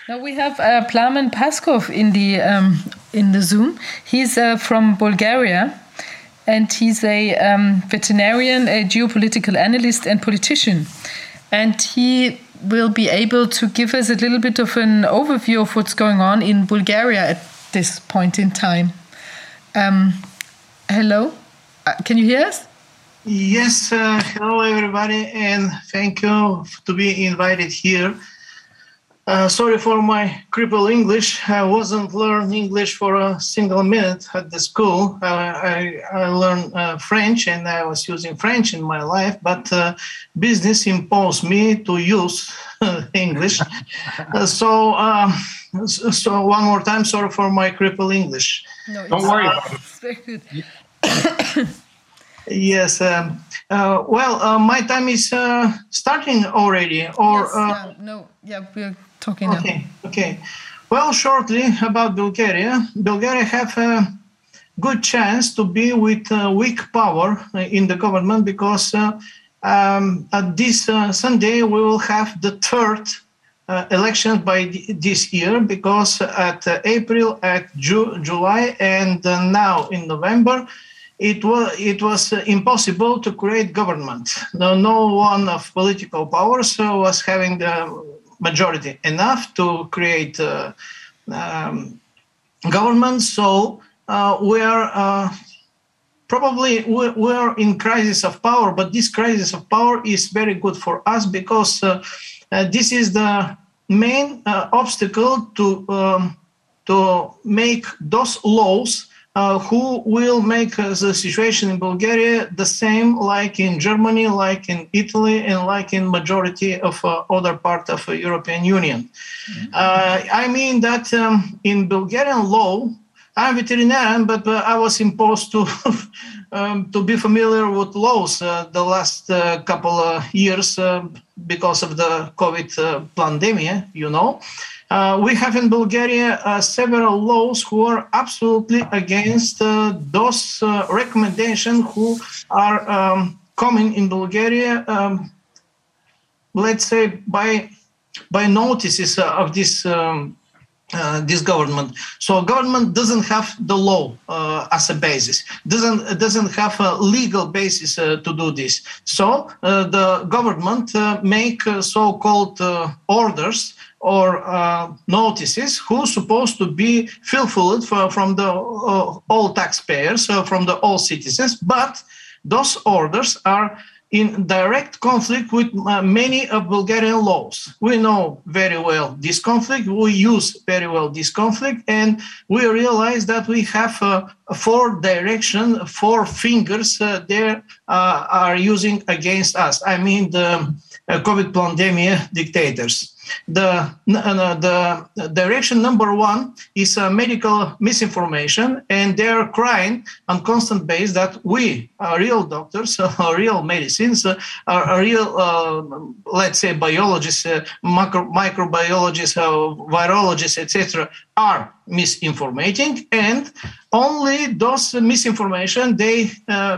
Now we have Plamen Paskov in the Zoom. He's from Bulgaria, and he's a veterinarian, a geopolitical analyst, and politician. And he will be able to give us a little bit of an overview of what's going on in Bulgaria at this point in time. Hello, can you hear us? Yes, hello everybody, and thank you to be invited here. Sorry for my crippled English. I wasn't learning English for a single minute at the school. I learned French, and I was using French in my life, but business imposed me to use English. So one more time, sorry for my crippled English. No, don't worry about it. Yes. My time is starting already. Or we're talking now. Okay. Well, shortly about Bulgaria. Bulgaria have a good chance to be with weak power in the government because at this Sunday we will have the third election by this year, because at April, at July, and now in November, it was impossible to create government. No one of political powers was having the majority enough to create government. So we are in crisis of power. But this crisis of power is very good for us, because this is the main obstacle to make those laws who will make the situation in Bulgaria the same like in Germany, like in Italy, and like in majority of other part of the European Union. I mean that in Bulgarian law, I'm veterinarian, but I was imposed to be familiar with laws the last couple of years because of the COVID pandemic, you know. We have in Bulgaria several laws who are absolutely against those recommendations who are coming in Bulgaria, let's say by notices of this government. So government doesn't have the law as a basis, doesn't have a legal basis to do this. So the government make so-called orders or notices who's supposed to be fulfilled from the all taxpayers, from the all citizens, but those orders are in direct conflict with many of Bulgarian laws. We know very well this conflict, we use very well this conflict, and we realize that we have four fingers they are using against us. I mean the COVID pandemic dictators. The direction number one is medical misinformation, and they're crying on constant basis that we, real doctors, real medicines, real, let's say, biologists, microbiologists, virologists, etc., are misinformating, and only those misinformation they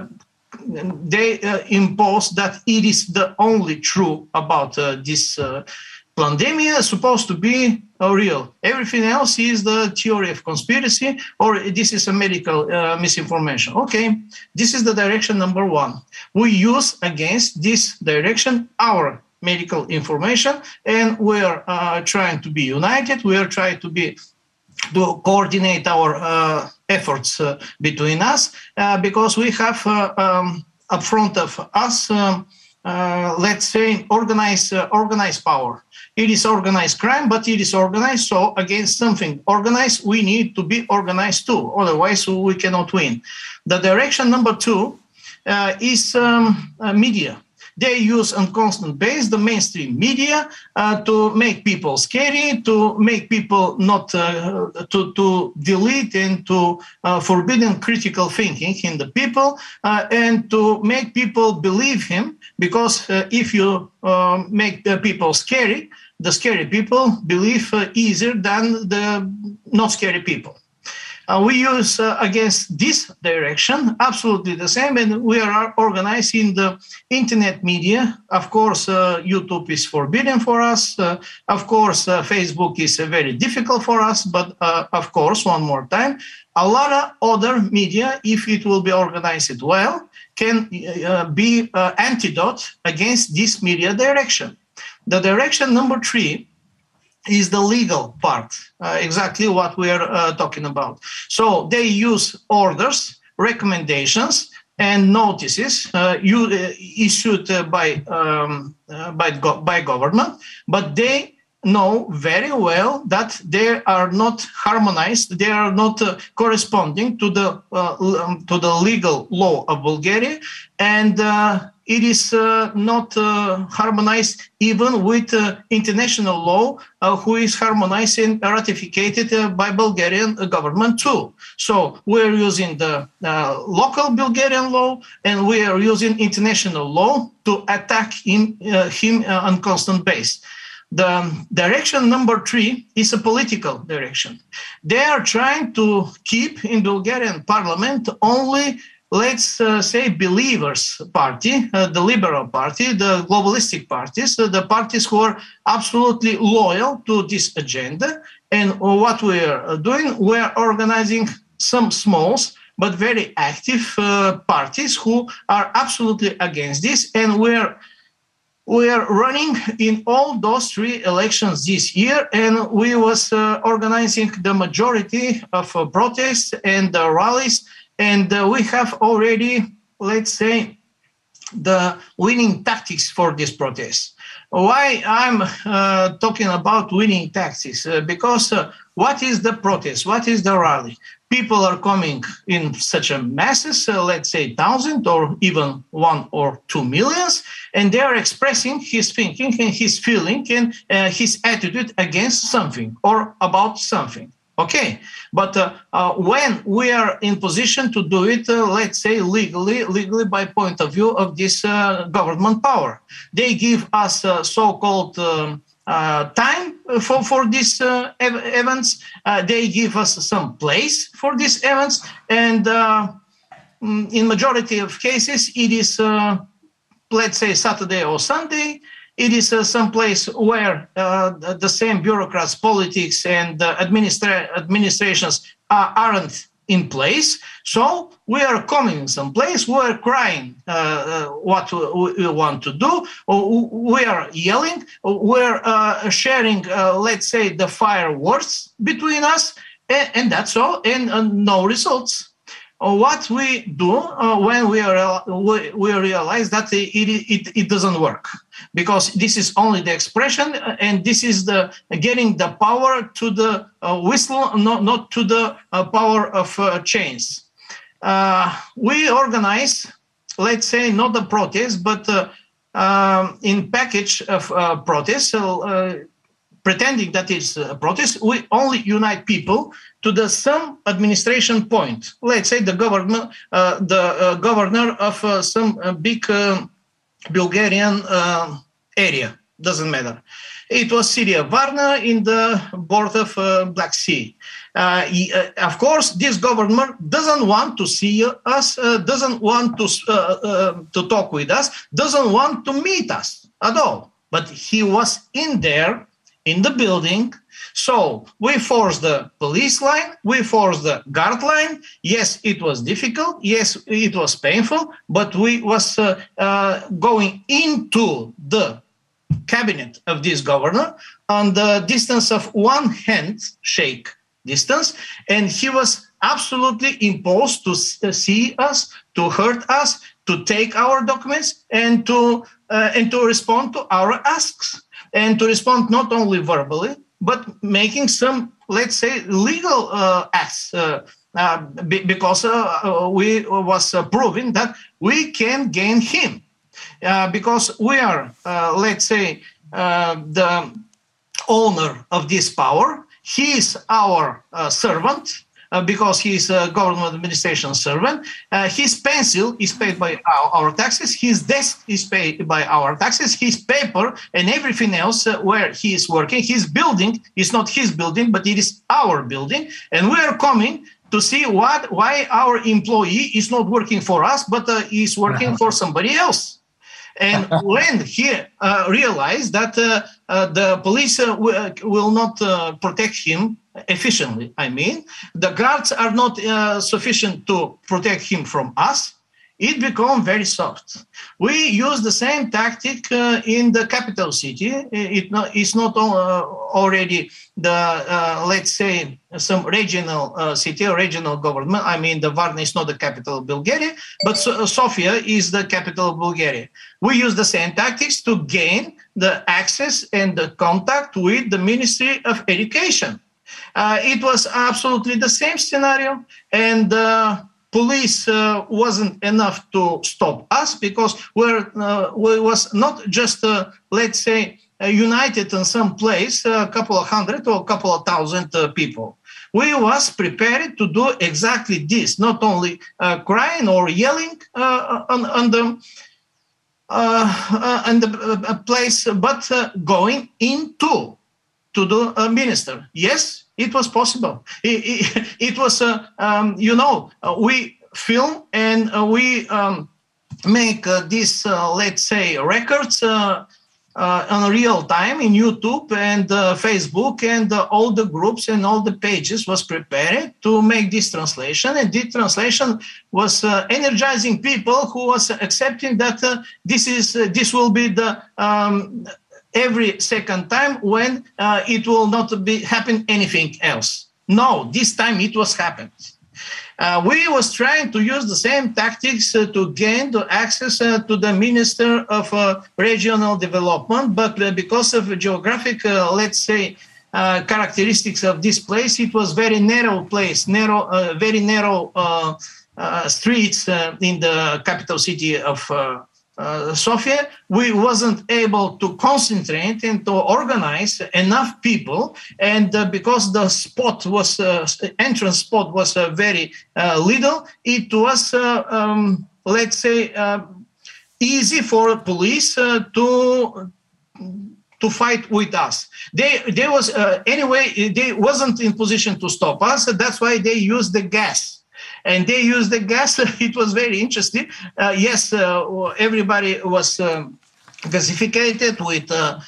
impose that it is the only true about this pandemic is supposed to be real. Everything else is the theory of conspiracy, or this is a medical misinformation. Okay, this is the direction number one. We use against this direction our medical information, and we are trying to be united. We are trying to coordinate our efforts between us, because we have up front of us, let's say, organized power. It is organized crime, but it is organized. So against something organized, we need to be organized too. Otherwise, we cannot win. The direction number two is media. They use on constant basis the mainstream media to make people scary, to make people not to delete and to forbidden critical thinking in the people, and to make people believe him. Because if you make the people scary, the scary people believe easier than the not scary people. We use against this direction absolutely the same, and we are organizing the internet media. Of course, YouTube is forbidden for us. Of course, Facebook is very difficult for us. But of course, one more time, a lot of other media, if it will be organized well, can be antidote against this media direction. The direction number 3 is the legal part, exactly what we are talking about. So they use orders, recommendations, and notices issued by government, but they know very well that they are not harmonized, they are not corresponding to the legal law of Bulgaria, and it is not harmonized even with international law, who is harmonized and ratified by Bulgarian government too. So we're using the local Bulgarian law, and we are using international law to attack him on constant basis. The direction number 3 is a political direction. They are trying to keep in Bulgarian parliament only, let's say, believers party, the liberal party, the globalistic parties, the parties who are absolutely loyal to this agenda. And what we are doing, we are organizing some small but very active parties who are absolutely against this, and we are running in all those 3 elections this year, and we was organizing the majority of protests and rallies, and we have already, let's say, the winning tactics for this protest. Why I'm talking about winning tactics? Because what is the protest? What is the rally? People are coming in such a masses, let's say 1,000 or even 1 or 2 millions, and they are expressing his thinking and his feeling and his attitude against something or about something. Okay, but when we are in position to do it, let's say legally by point of view of this government power, they give us so-called time for these events. They give us some place for these events, and in majority of cases, it is let's say Saturday or Sunday. It is some place where the same bureaucrats, politics, and administrations aren't in place. So we are coming in some place, we are crying what we want to do, we are yelling, we're sharing, let's say, the fireworks between us, and that's all, and no results. What we do when we realize that it doesn't work, because this is only the expression, and this is the getting the power to the whistle, not to the power of chains. We organize, let's say, not a protest, but in package of protests, pretending that it's a protest. We only unite people to the some administration point. Let's say the governor of some big Bulgarian area. Doesn't matter. It was Syria Varna in the border of Black Sea. Of course, this government doesn't want to see us, doesn't want to talk with us, doesn't want to meet us at all. But he was in there, in the building. So we forced the police line, we forced the guard line. Yes, it was difficult. Yes, it was painful, but we was going into the cabinet of this governor on the distance of one handshake distance, and he was absolutely imposed to see us, to hurt us, to take our documents, and to respond to our asks, and to respond not only verbally, but making some, let's say, legal acts, because we was proving that we can gain him, because we are, let's say, the owner of this power. He is our servant, because he is a government administration servant. His pencil is paid by our taxes. His desk is paid by our taxes. His paper and everything else where he is working. His building is not his building, but it is our building. And we are coming to see why our employee is not working for us, but is working for somebody else. And when he realized that the police will not protect him efficiently, I mean, the guards are not sufficient to protect him from us, it became very soft. We use the same tactic in the capital city. It's not already the, let's say, some regional city or regional government. I mean, the Varna is not the capital of Bulgaria, but Sofia is the capital of Bulgaria. We use the same tactics to gain the access and the contact with the Ministry of Education. It was absolutely the same scenario, and police wasn't enough to stop us because we was not just, let's say, united in some place, a couple of hundred or a couple of thousand people. We was prepared to do exactly this, not only crying or yelling on the place, but going into to the minister. Yes, it was possible. It was, we film and we make this, let's say, records on real time in YouTube and Facebook, and all the groups and all the pages was prepared to make this translation. And this translation was energizing people who was accepting that this will be the every second time when it will not be happen anything else. No, this time it was happened. We was trying to use the same tactics to gain the access to the Minister of Regional Development, but because of geographic, let's say, characteristics of this place, it was very narrow place, very narrow streets in the capital city of Sofia. We wasn't able to concentrate and to organize enough people, and because the spot was entrance spot was very little, it was let's say easy for police to fight with us. They was anyway, they wasn't in position to stop us. That's why they used the gas. And they used the gas. It was very interesting. Yes, everybody was gasificated with,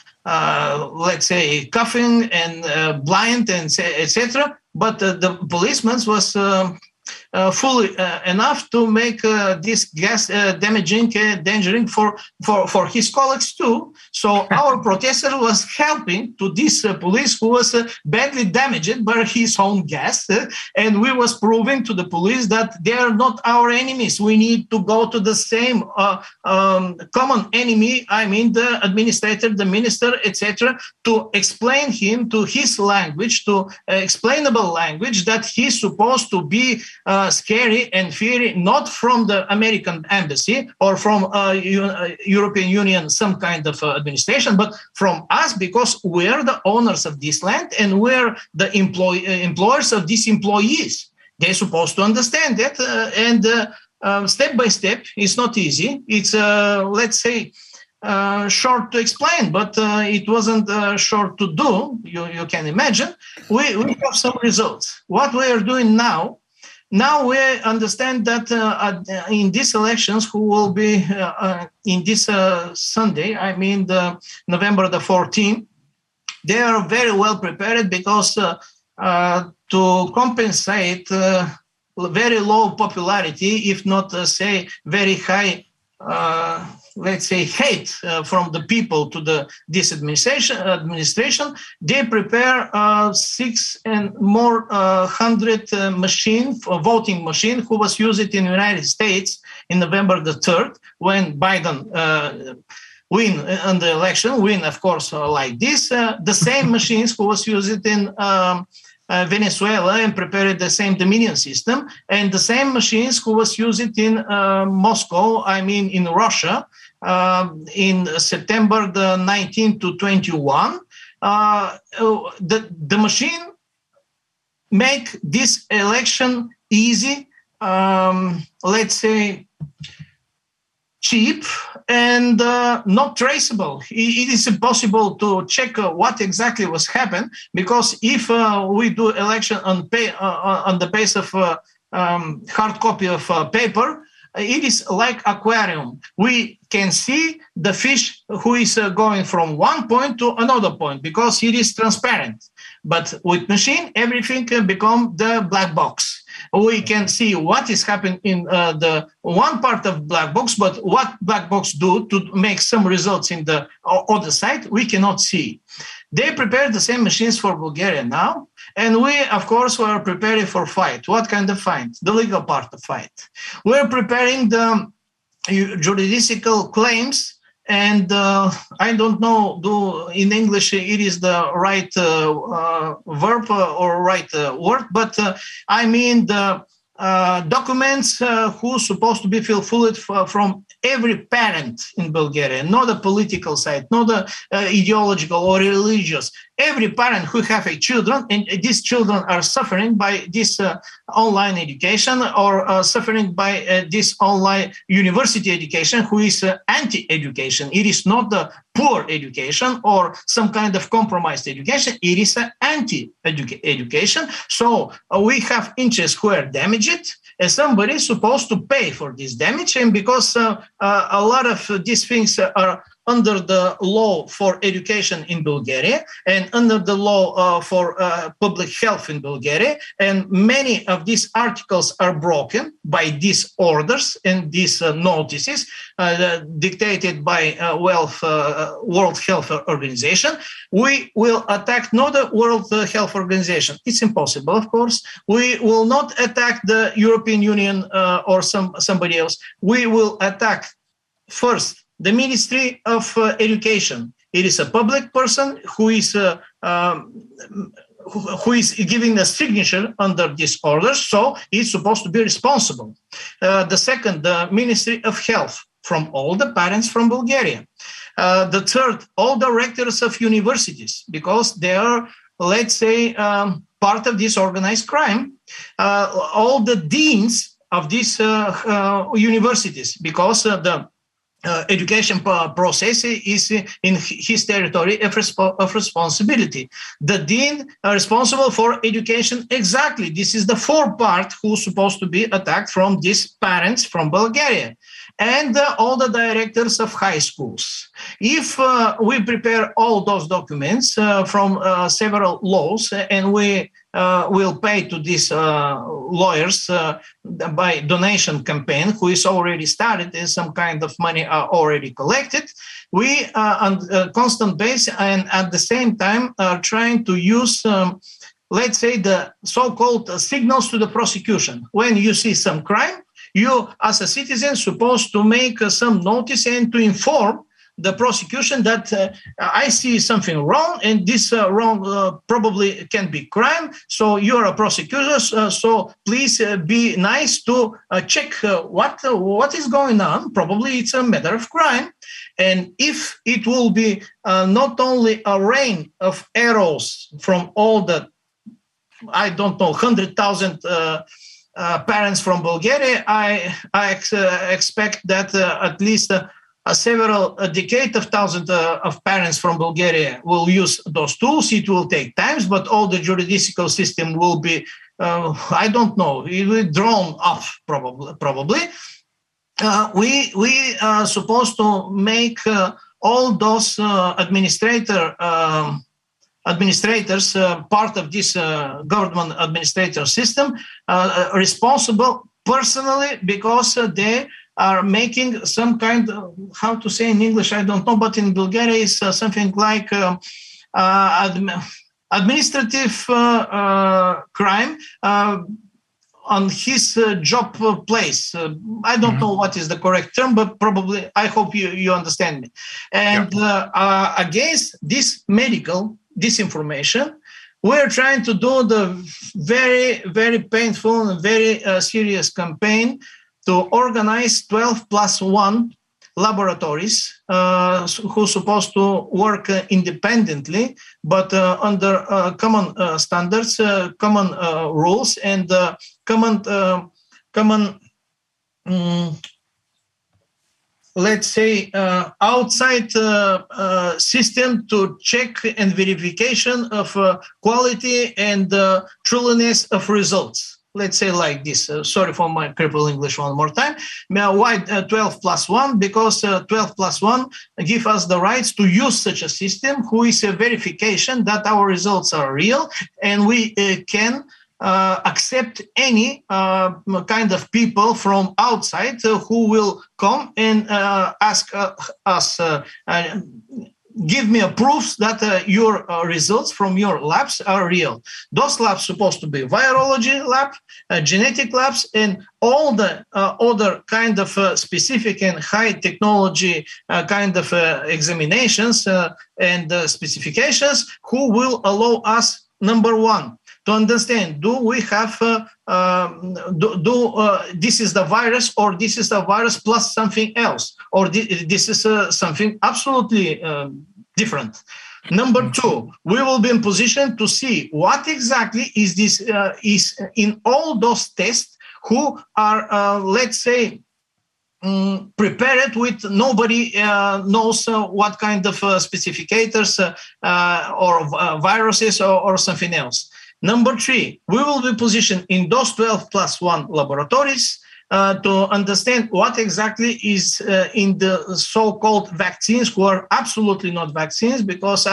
let's say, coughing and blind and etc. But the policeman was fully enough to make this gas damaging, endangering for his colleagues too. So our protester was helping to this police who was badly damaged by his own gas, and we was proving to the police that they are not our enemies. We need to go to the same common enemy. I mean, the administrator, the minister, etc., to explain him to his language, to explainable language, that he's supposed to be scary and fiery, not from the American embassy or from European Union, some kind of administration, but from us, because we're the owners of this land and we're the employers of these employees. They're supposed to understand that, and step by step, it's not easy. It's, let's say, short to explain, but it wasn't short to do. You can imagine. We have some results. What we are doing now we understand that in these elections, who will be in this Sunday, I mean November the 14th, they are very well prepared, because to compensate very low popularity, if not say very high, let's say, hate from the people to this administration, they prepare 600 and more voting machine, who was used in the United States in November the 3rd, when Biden win on the election, of course, like this. The same machines who was used in Venezuela and prepared the same Dominion system, and the same machines who was used in Moscow, I mean in Russia, in September the 19th to 21. The machine make this election easy, let's say cheap, and not traceable. It is impossible to check what exactly was happened, because if we do election on the base of hard copy of paper, it is like aquarium. We can see the fish who is going from one point to another point because it is transparent. But with machine, everything can become the black box. We can see what is happening in the one part of black box, but what black box do to make some results in the other side, we cannot see. They prepared the same machines for Bulgaria now, and we, of course, were preparing for fight. What kind of fight? The legal part of fight. We're preparing the juridical claims, and I don't know, in English it is the right verb or right word, but I mean the documents who's supposed to be fulfilled from every parent in Bulgaria, not the political side, not the ideological or religious. Every parent who have a children, and these children are suffering by this online education, or suffering by this online university education, who is anti-education. It is not the poor education or some kind of compromised education. It is an anti-education. So we have interests who are damaged, and somebody is supposed to pay for this damage. And because a lot of these things are under the law for education in Bulgaria and under the law for public health in Bulgaria, and many of these articles are broken by these orders and these notices dictated by World Health Organization, we will attack not the World Health Organization. It's impossible, of course. We will not attack the European Union or somebody else. We will attack first the Ministry of Education. It is a public person who is giving a signature under this order, so it's supposed to be responsible. The second, the Ministry of Health, from all the parents from Bulgaria. The third, all directors of universities, because they are, let's say, part of this organized crime. All the deans of these universities, because the education process is in his territory of responsibility. The dean are responsible for education. Exactly. This is the fourth part who's supposed to be attacked from these parents from Bulgaria. And all the directors of high schools. If we prepare all those documents from several laws, and we will pay to these lawyers by donation campaign, who is already started and some kind of money are already collected, we on a constant basis and at the same time are trying to use let's say the so-called signals to the prosecution. When you see some crime, you, as a citizen, supposed to make some notice and to inform the prosecution that I see something wrong, and this wrong probably can be crime. So you are a prosecutor, so please be nice to check what is going on. Probably it's a matter of crime. And if it will be not only a rain of arrows from all the, I don't know, 100,000 parents from Bulgaria, I expect that at least several decades of thousands of parents from Bulgaria will use those tools. It will take time, but all the juridical system will be, I don't know, it will drawn up probably. We are supposed to make all those administrators, part of this government administrator system, responsible personally, because they are making some kind of, how to say in English, I don't know, but in Bulgaria is something like administrative crime on his job place. I don't know what is the correct term, but probably, I hope you understand me. And against this medical disinformation, we're trying to do the very, very painful and very serious campaign to organize 12+1 laboratories who are supposed to work independently, but under common standards, common rules, and common let's say, outside system to check and verification of quality and truthfulness of results. Let's say like this. Sorry for my crippled English one more time. Why 12 plus 1? Because 12 plus 1 give us the rights to use such a system who is a verification that our results are real, and we can accept any kind of people from outside who will come and ask us, give me a proof that your results from your labs are real. Those labs supposed to be virology lab, genetic labs, and all the other kind of specific and high technology kind of examinations and specifications who will allow us, number one, to understand, do we have, this is the virus, or this is the virus plus something else, or this is something absolutely different. Number two, we will be in position to see what exactly is this, is in all those tests who are, let's say, prepared with nobody knows what kind of specificators or viruses or something else. Number three, we will be positioned in those 12 plus 1 laboratories to understand what exactly is in the so-called vaccines, who are absolutely not vaccines, because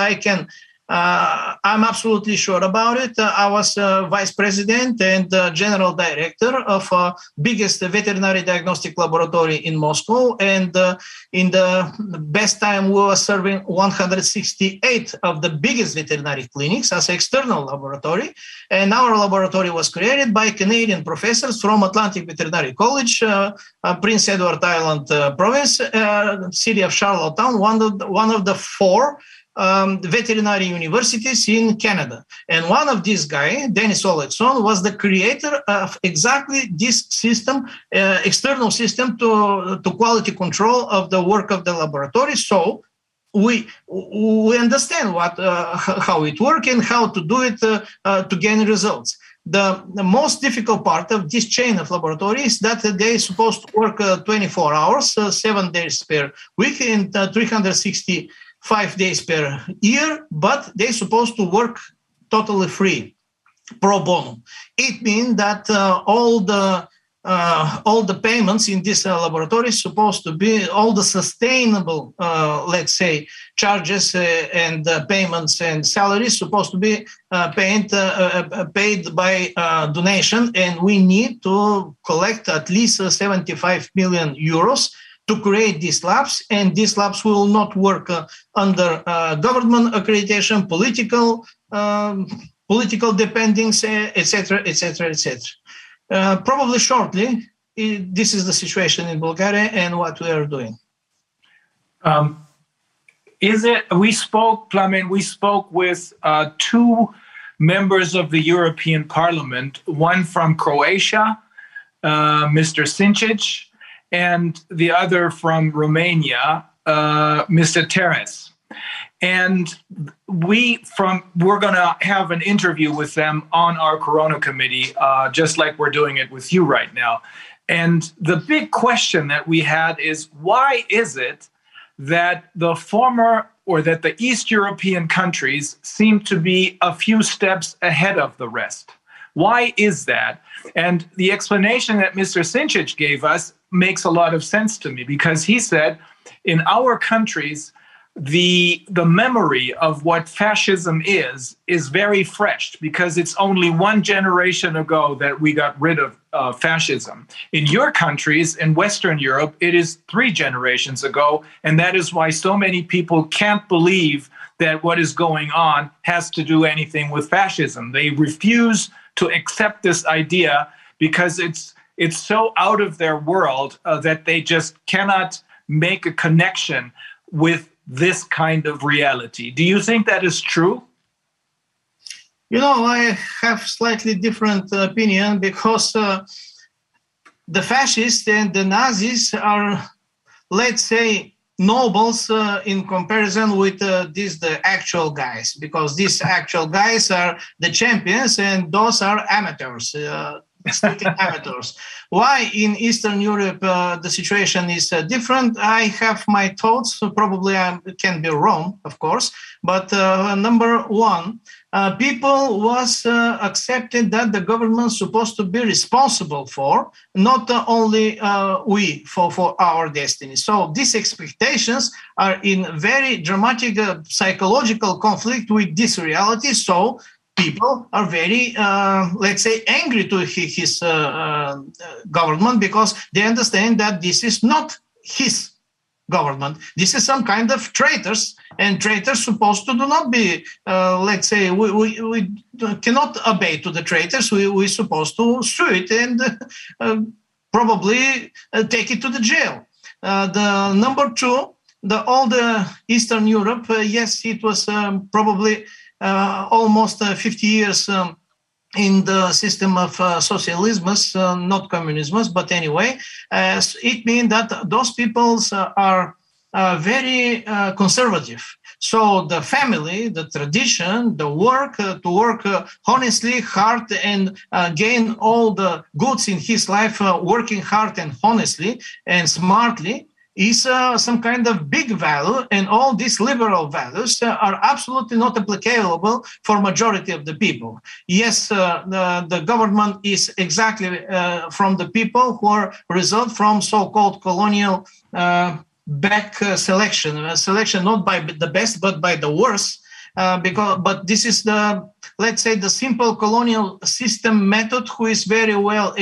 I'm absolutely sure about it. I was vice president and general director of biggest veterinary diagnostic laboratory in Moscow. And in the best time, we were serving 168 of the biggest veterinary clinics as external laboratory. And our laboratory was created by Canadian professors from Atlantic Veterinary College, Prince Edward Island province, city of Charlottetown, one of the 4 veterinary universities in Canada. And one of these guys, Denis Oletson, was the creator of exactly this system, external system to quality control of the work of the laboratory. So we understand how it works and how to do it to gain results. The most difficult part of this chain of laboratories is that they're supposed to work 24 hours, 7 days per week, and 365 days per year, but they're supposed to work totally free, pro bono. It means that all the payments in this laboratory is supposed to be all the sustainable, let's say, charges and payments and salaries supposed to be paid by donation, and we need to collect at least 75 million euros to create these labs, and these labs will not work under government accreditation, political dependence, etc., etc., etc. Probably shortly, this is the situation in Bulgaria and what we are doing. We spoke with 2 members of the European Parliament, one from Croatia, Mr. Sinčić, and the other from Romania, Mr. Teres. And we're going to have an interview with them on our Corona Committee, just like we're doing it with you right now. And the big question that we had is, why is it that the East European countries seem to be a few steps ahead of the rest? Why is that? And the explanation that Mr. Sinčić gave us makes a lot of sense to me, because he said in our countries, the memory of what fascism is very fresh, because it's only 1 generation ago that we got rid of fascism. In your countries, in Western Europe, it is 3 generations ago, and that is why so many people can't believe that what is going on has to do anything with fascism. They refuse to accept this idea because it's so out of their world that they just cannot make a connection with this kind of reality. Do you think that is true? I have slightly different opinion, because the fascists and the Nazis are, let's say, nobles in comparison with the actual guys, because these actual guys are the champions and those are amateurs. Strictly amateurs. Why in Eastern Europe the situation is different? I have my thoughts. So probably I can be wrong, of course. But number one, people was accepted that the government supposed to be responsible for, not only we for our destiny. So these expectations are in very dramatic psychological conflict with this reality. So people are very, let's say, angry to his government because they understand that this is not his government. This is some kind of traitors, and traitors supposed to do not be, let's say, we cannot obey to the traitors. We're supposed to sue it and probably take it to the jail. The number two, all the Eastern Europe, yes, it was probably almost 50 years in the system of socialism, not communism, but anyway, it means that those peoples are very conservative. So the family, the tradition, the work, to work honestly, hard, and gain all the goods in his life, working hard and honestly and smartly, is some kind of big value, and all these liberal values are absolutely not applicable for majority of the people. Yes, the government is exactly from the people who are result from so-called colonial back selection not by the best but by the worst. But this is the, let's say, the simple colonial system method, who is very well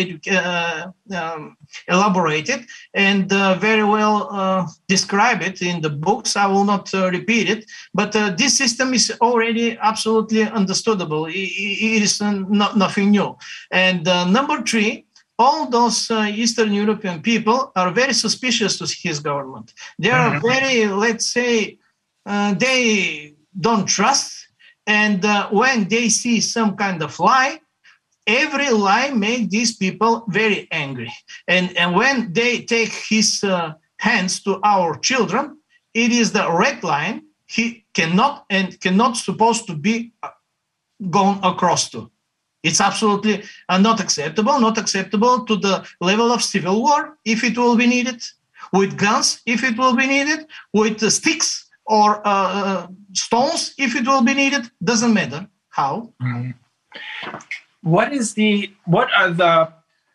elaborated and very well described in the books. I will not repeat it, but this system is already absolutely understandable. It is nothing new. And number three, all those Eastern European people are very suspicious to his government. They are very, let's say, they don't trust, and when they see some kind of lie, every lie makes these people very angry. And when they take his hands to our children, it is the red line he cannot supposed to be gone across to. It's absolutely not acceptable to the level of civil war if it will be needed, with guns if it will be needed, with sticks or stones if it will be needed. Doesn't matter how. Mm-hmm. What are the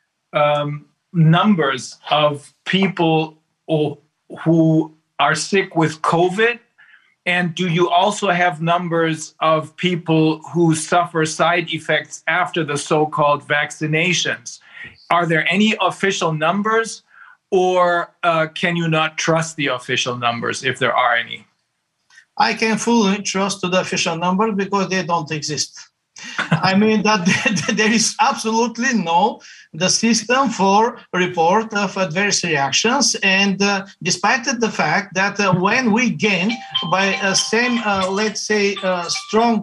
numbers of people who are sick with COVID? And do you also have numbers of people who suffer side effects after the so-called vaccinations? Are there any official numbers, or can you not trust the official numbers if there are any? I can fully trust to the official numbers because they don't exist. I mean that there is absolutely no the system for report of adverse reactions, and despite the fact that when we gain by same let's say strong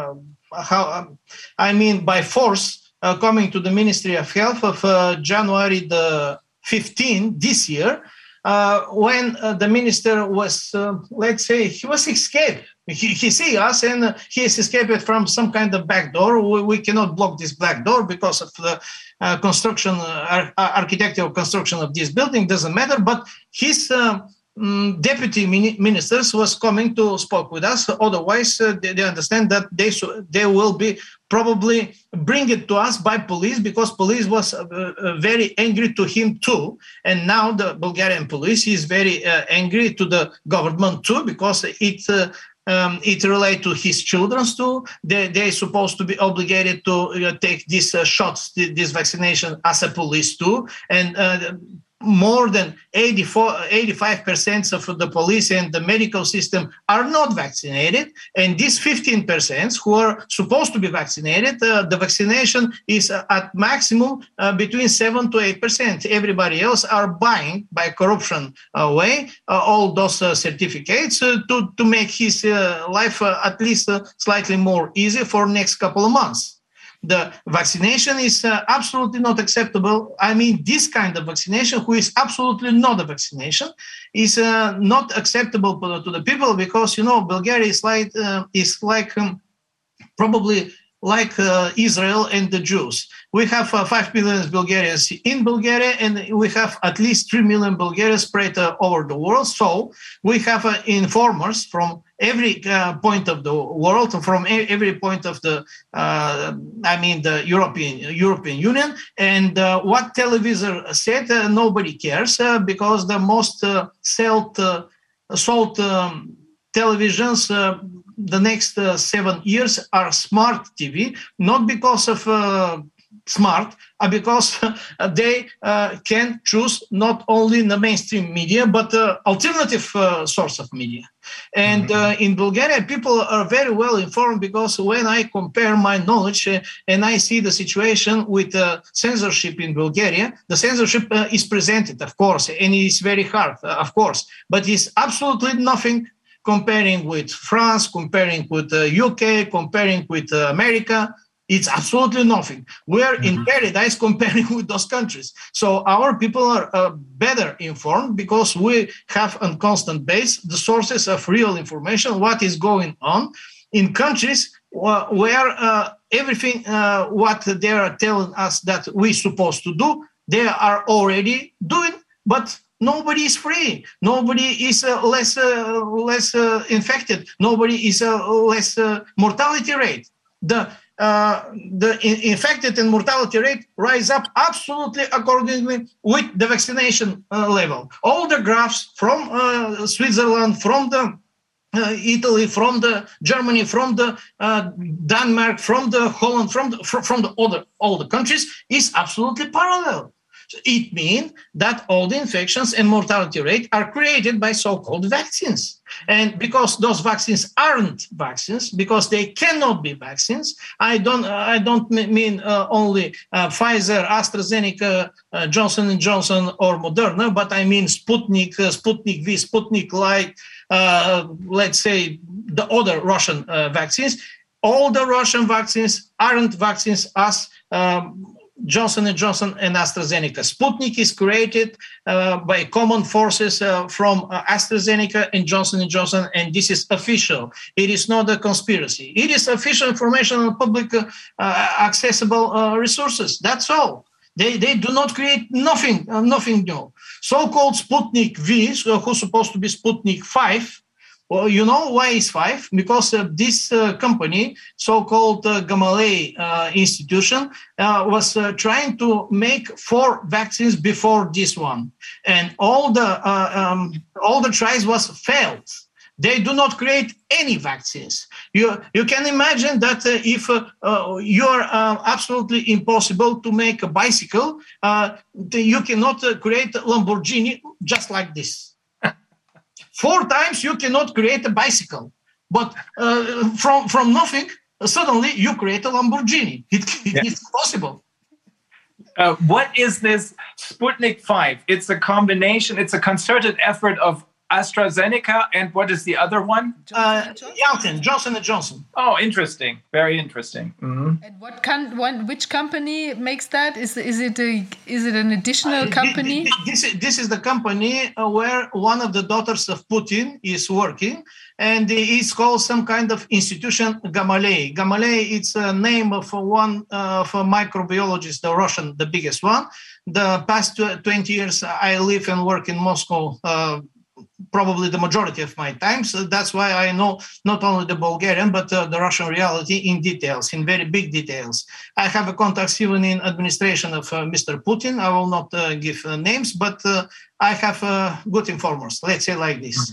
by force coming to the Ministry of Health of January the 15th this year, when the minister was let's say he was escaped. He see us and he is escaped from some kind of back door. We cannot block this black door because of the construction, architectural construction of this building. Doesn't matter. But his deputy ministers was coming to speak with us. Otherwise, they understand that they will be probably bring it to us by police, because police was very angry to him too. And now the Bulgarian police is very angry to the government too, because it relates to his children too. They're supposed to be obligated to take these shots, this vaccination as a police too. And more than 85% of the police and the medical system are not vaccinated. And these 15% who are supposed to be vaccinated, the vaccination is at maximum between 7 to 8%. Everybody else are buying by corruption way all those certificates to make his life at least slightly more easy for next couple of months. The vaccination is absolutely not acceptable. I mean, this kind of vaccination, who is absolutely not a vaccination, is not acceptable to the people, because, you know, Bulgaria is like probably like Israel and the Jews. We have 5 million Bulgarians in Bulgaria, and we have at least 3 million Bulgarians spread over the world. So we have informers from every point of the world, from every point of the European Union. And what televisor said, nobody cares because the most sold televisions the next 7 years are smart TV, not because of smart, because they can choose not only the mainstream media, but alternative source of media. And in Bulgaria, people are very well informed because when I compare my knowledge and I see the situation with censorship in Bulgaria, the censorship is presented, of course, and it's very hard, of course, but it's absolutely nothing comparing with France, comparing with the UK, comparing with America. It's absolutely nothing. We're in paradise comparing with those countries. So our people are better informed because we have on constant base the sources of real information, what is going on in countries where everything what they are telling us that we're supposed to do, they are already doing, but nobody is free. Nobody is less infected. Nobody is less mortality rate. The infected and mortality rate rise up absolutely accordingly with the vaccination level. All the graphs from Switzerland, from the Italy, from the Germany, from the Denmark, from the Holland, from the all the countries is absolutely parallel. It means that all the infections and mortality rate are created by so-called vaccines. And because those vaccines aren't vaccines, because they cannot be vaccines, I don't mean only Pfizer, AstraZeneca, Johnson & Johnson or Moderna, but I mean Sputnik, Sputnik V, Sputnik Light, let's say the other Russian vaccines. All the Russian vaccines aren't vaccines as Johnson & Johnson and AstraZeneca. Sputnik is created by common forces from AstraZeneca and Johnson & Johnson, and this is official. It is not a conspiracy. It is official information on public accessible resources. That's all. They do not create nothing new. So-called Sputnik V, who's supposed to be Sputnik 5, well, you know why it's 5? Because this company, so-called Gamaleya institution, was trying to make 4 vaccines before this one, and all the tries was failed. They do not create any vaccines. You can imagine that if you are absolutely impossible to make a bicycle, you cannot create a Lamborghini just like this. 4 times you cannot create a bicycle, but from nothing, suddenly you create a Lamborghini. It's possible. What is this Sputnik 5? It's a combination, it's a concerted effort of AstraZeneca, and what is the other one? Johnson & Johnson. Oh, interesting. Very interesting. Mm-hmm. And which company makes that? Is it an additional company? This is the company where one of the daughters of Putin is working, and it's called some kind of institution, Gamaleya. Gamaleya, it's a name of one of a microbiologist, the Russian, the biggest one. The past 20 years, I live and work in Moscow, probably the majority of my time. So that's why I know not only the Bulgarian, but the Russian reality in details, in very big details. I have a contacts even in administration of Mr. Putin. I will not give names, but I have good informers, let's say like this.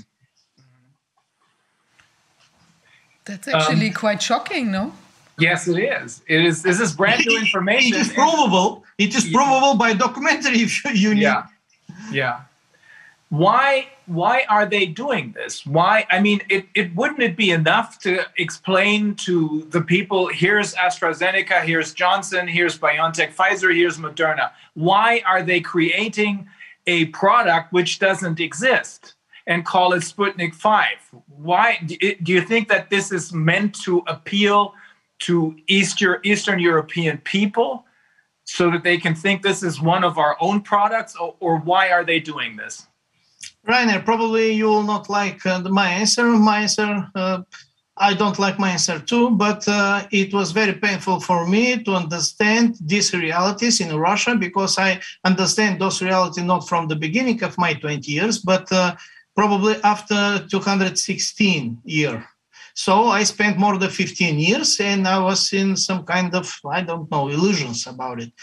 That's actually quite shocking, no? Yes, it is. This is brand new information. It is provable. It is provable by documentary if you need. Yeah. Why are they doing this? Why? I mean, wouldn't it be enough to explain to the people, here's AstraZeneca, here's Johnson, here's BioNTech, Pfizer, here's Moderna. Why are they creating a product which doesn't exist and call it Sputnik 5? Why? Do you think that this is meant to appeal to Eastern European people so that they can think this is one of our own products, or why are they doing this? Rainer, probably you will not like my answer. My answer I don't like my answer too, but it was very painful for me to understand these realities in Russia, because I understand those realities not from the beginning of my 20 years, but probably after 216 year. So I spent more than 15 years and I was in some kind of, I don't know, illusions about it.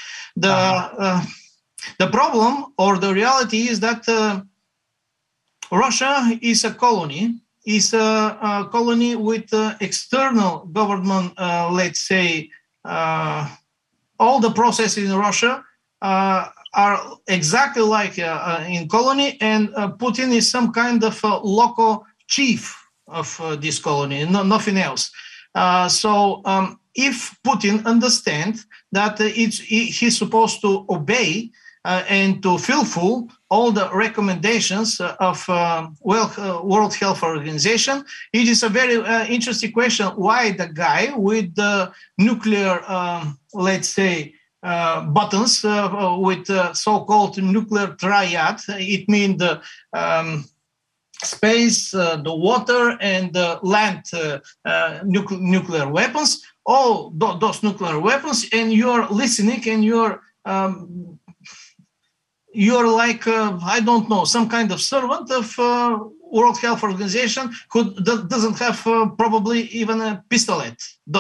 The problem or the reality is that Russia is a colony. Is a colony with external government, let's say, all the processes in Russia are exactly like in colony, and Putin is some kind of local chief of this colony, nothing else. So if Putin understands that he's supposed to obey and to fulfill all the recommendations of World Health Organization, it is a very interesting question why the guy with the nuclear, let's say, buttons with so-called nuclear triad, it means the space, the water, and the land nuclear weapons, all those nuclear weapons, and you're listening and you're like, I don't know, some kind of servant of World Health Organization who doesn't have probably even a pistolet.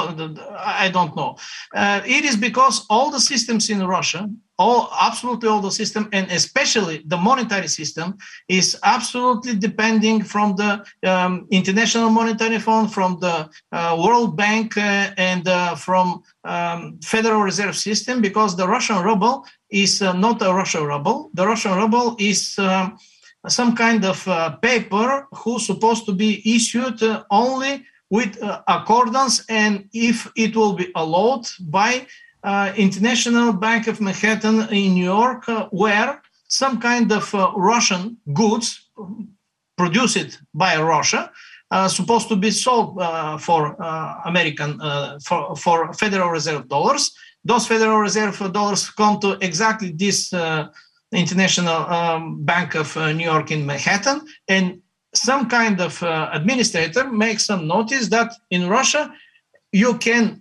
I don't know. It is because all the systems in Russia, absolutely all the system, and especially the monetary system, is absolutely depending from the International Monetary Fund, from the World Bank, and from Federal Reserve System, because the Russian ruble is not a Russian ruble. The Russian ruble is some kind of paper who's supposed to be issued only with accordance, and if it will be allowed by International Bank of Manhattan in New York, where some kind of Russian goods produced by Russia supposed to be sold for American for Federal Reserve dollars. Those Federal Reserve dollars come to exactly this International Bank of New York in Manhattan, and some kind of administrator makes some notice that in Russia you can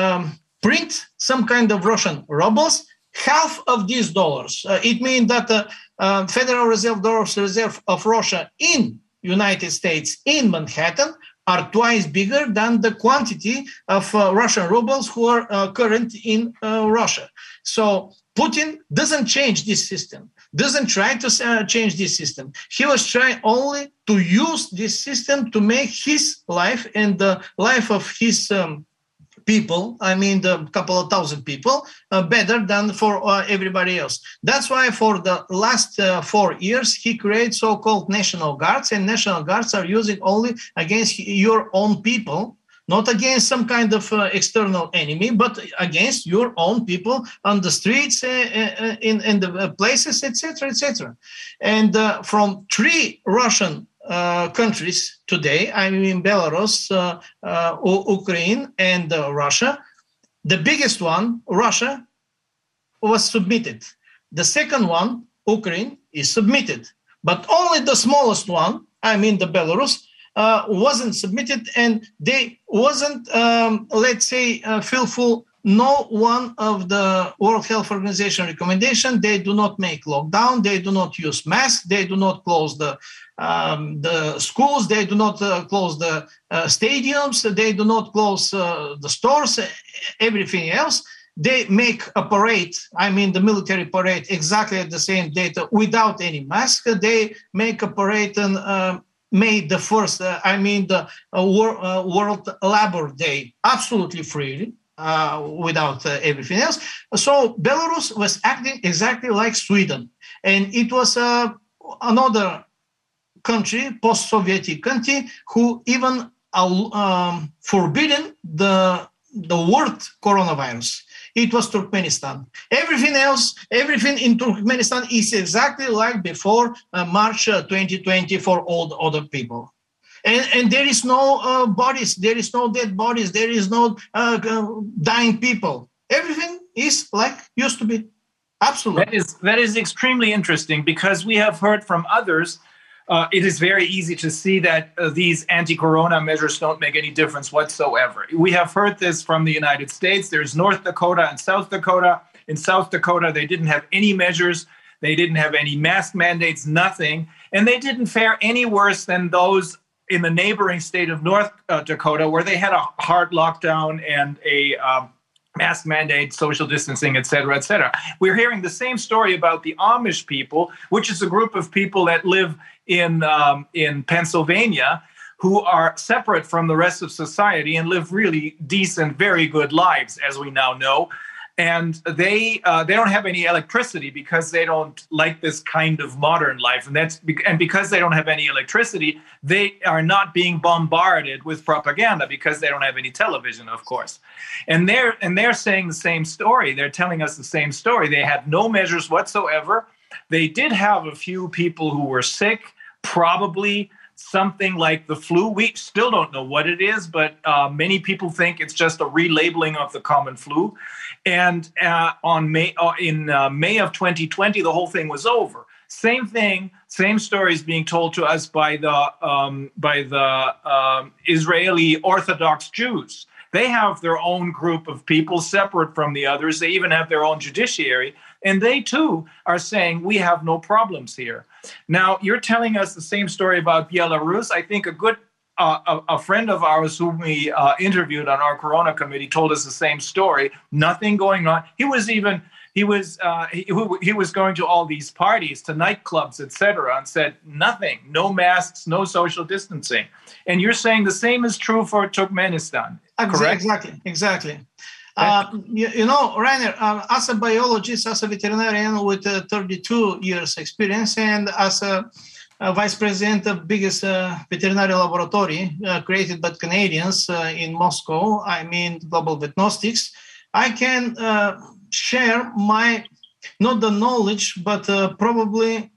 print some kind of Russian rubles, half of these dollars. It means that the Federal Reserve dollars reserve of Russia in United States in Manhattan are twice bigger than the quantity of Russian rubles who are current in Russia. So Putin doesn't change this system, doesn't try to change this system. He was trying only to use this system to make his life and the life of his people, I mean the couple of thousand people, better than for everybody else. That's why for the last 4 years, he created so-called National Guards, and National Guards are using only against your own people, not against some kind of external enemy, but against your own people on the streets, in the places, etc., etc. And from 3 Russian countries today, I mean Belarus, Ukraine, and Russia, the biggest one, Russia, was submitted. The second one, Ukraine, is submitted. But only the smallest one, I mean the Belarus, wasn't submitted, and they wasn't, let's say, fulfill no one of the World Health Organization recommendation. They do not make lockdown. They do not use masks. They do not close the schools. They do not close the stadiums. They do not close the stores. Everything else. They make a parade, I mean the military parade, exactly at the same date without any mask. They make a parade on May the 1st, I mean the World Labor Day, absolutely freely, without everything else. So Belarus was acting exactly like Sweden. And it was another country, post-Soviet country, who even forbidden the word coronavirus. It was Turkmenistan. Everything else, everything in Turkmenistan is exactly like before March 2020 for all the other people. And there is no bodies, there is no dead bodies, there is no dying people. Everything is like used to be. Absolutely. That is extremely interesting, because we have heard from others it is very easy to see that these anti-corona measures don't make any difference whatsoever. We have heard this from the United States. There's North Dakota and South Dakota. In South Dakota, they didn't have any measures. They didn't have any mask mandates, nothing. And they didn't fare any worse than those in the neighboring state of North Dakota, where they had a hard lockdown and a mask mandate, social distancing, et cetera, et cetera. We're hearing the same story about the Amish people, which is a group of people that live in Pennsylvania, who are separate from the rest of society and live really decent, very good lives, as we now know. And they don't have any electricity because they don't like this kind of modern life, and because they don't have any electricity, they are not being bombarded with propaganda because they don't have any television, of course. And they're saying the same story. They're telling us the same story. They had no measures whatsoever. They did have a few people who were sick, probably something like the flu. We still don't know what it is, but many people think it's just a relabeling of the common flu. And in May of 2020, the whole thing was over. Same thing, same stories being told to us by the Israeli Orthodox Jews. They have their own group of people separate from the others. They even have their own judiciary. And they, too, are saying, we have no problems here. Now, you're telling us the same story about Belarus. I think a friend of ours whom we interviewed on our Corona committee told us the same story. Nothing going on. He was going to all these parties, to nightclubs, etc., and said nothing, no masks, no social distancing. And you're saying the same is true for Turkmenistan, correct? Exactly. Rainer, as a biologist, as a veterinarian with 32 years experience, and as a vice president of biggest veterinary laboratory created by Canadians in Moscow, Global Vetnostics, I can share not the knowledge, but probably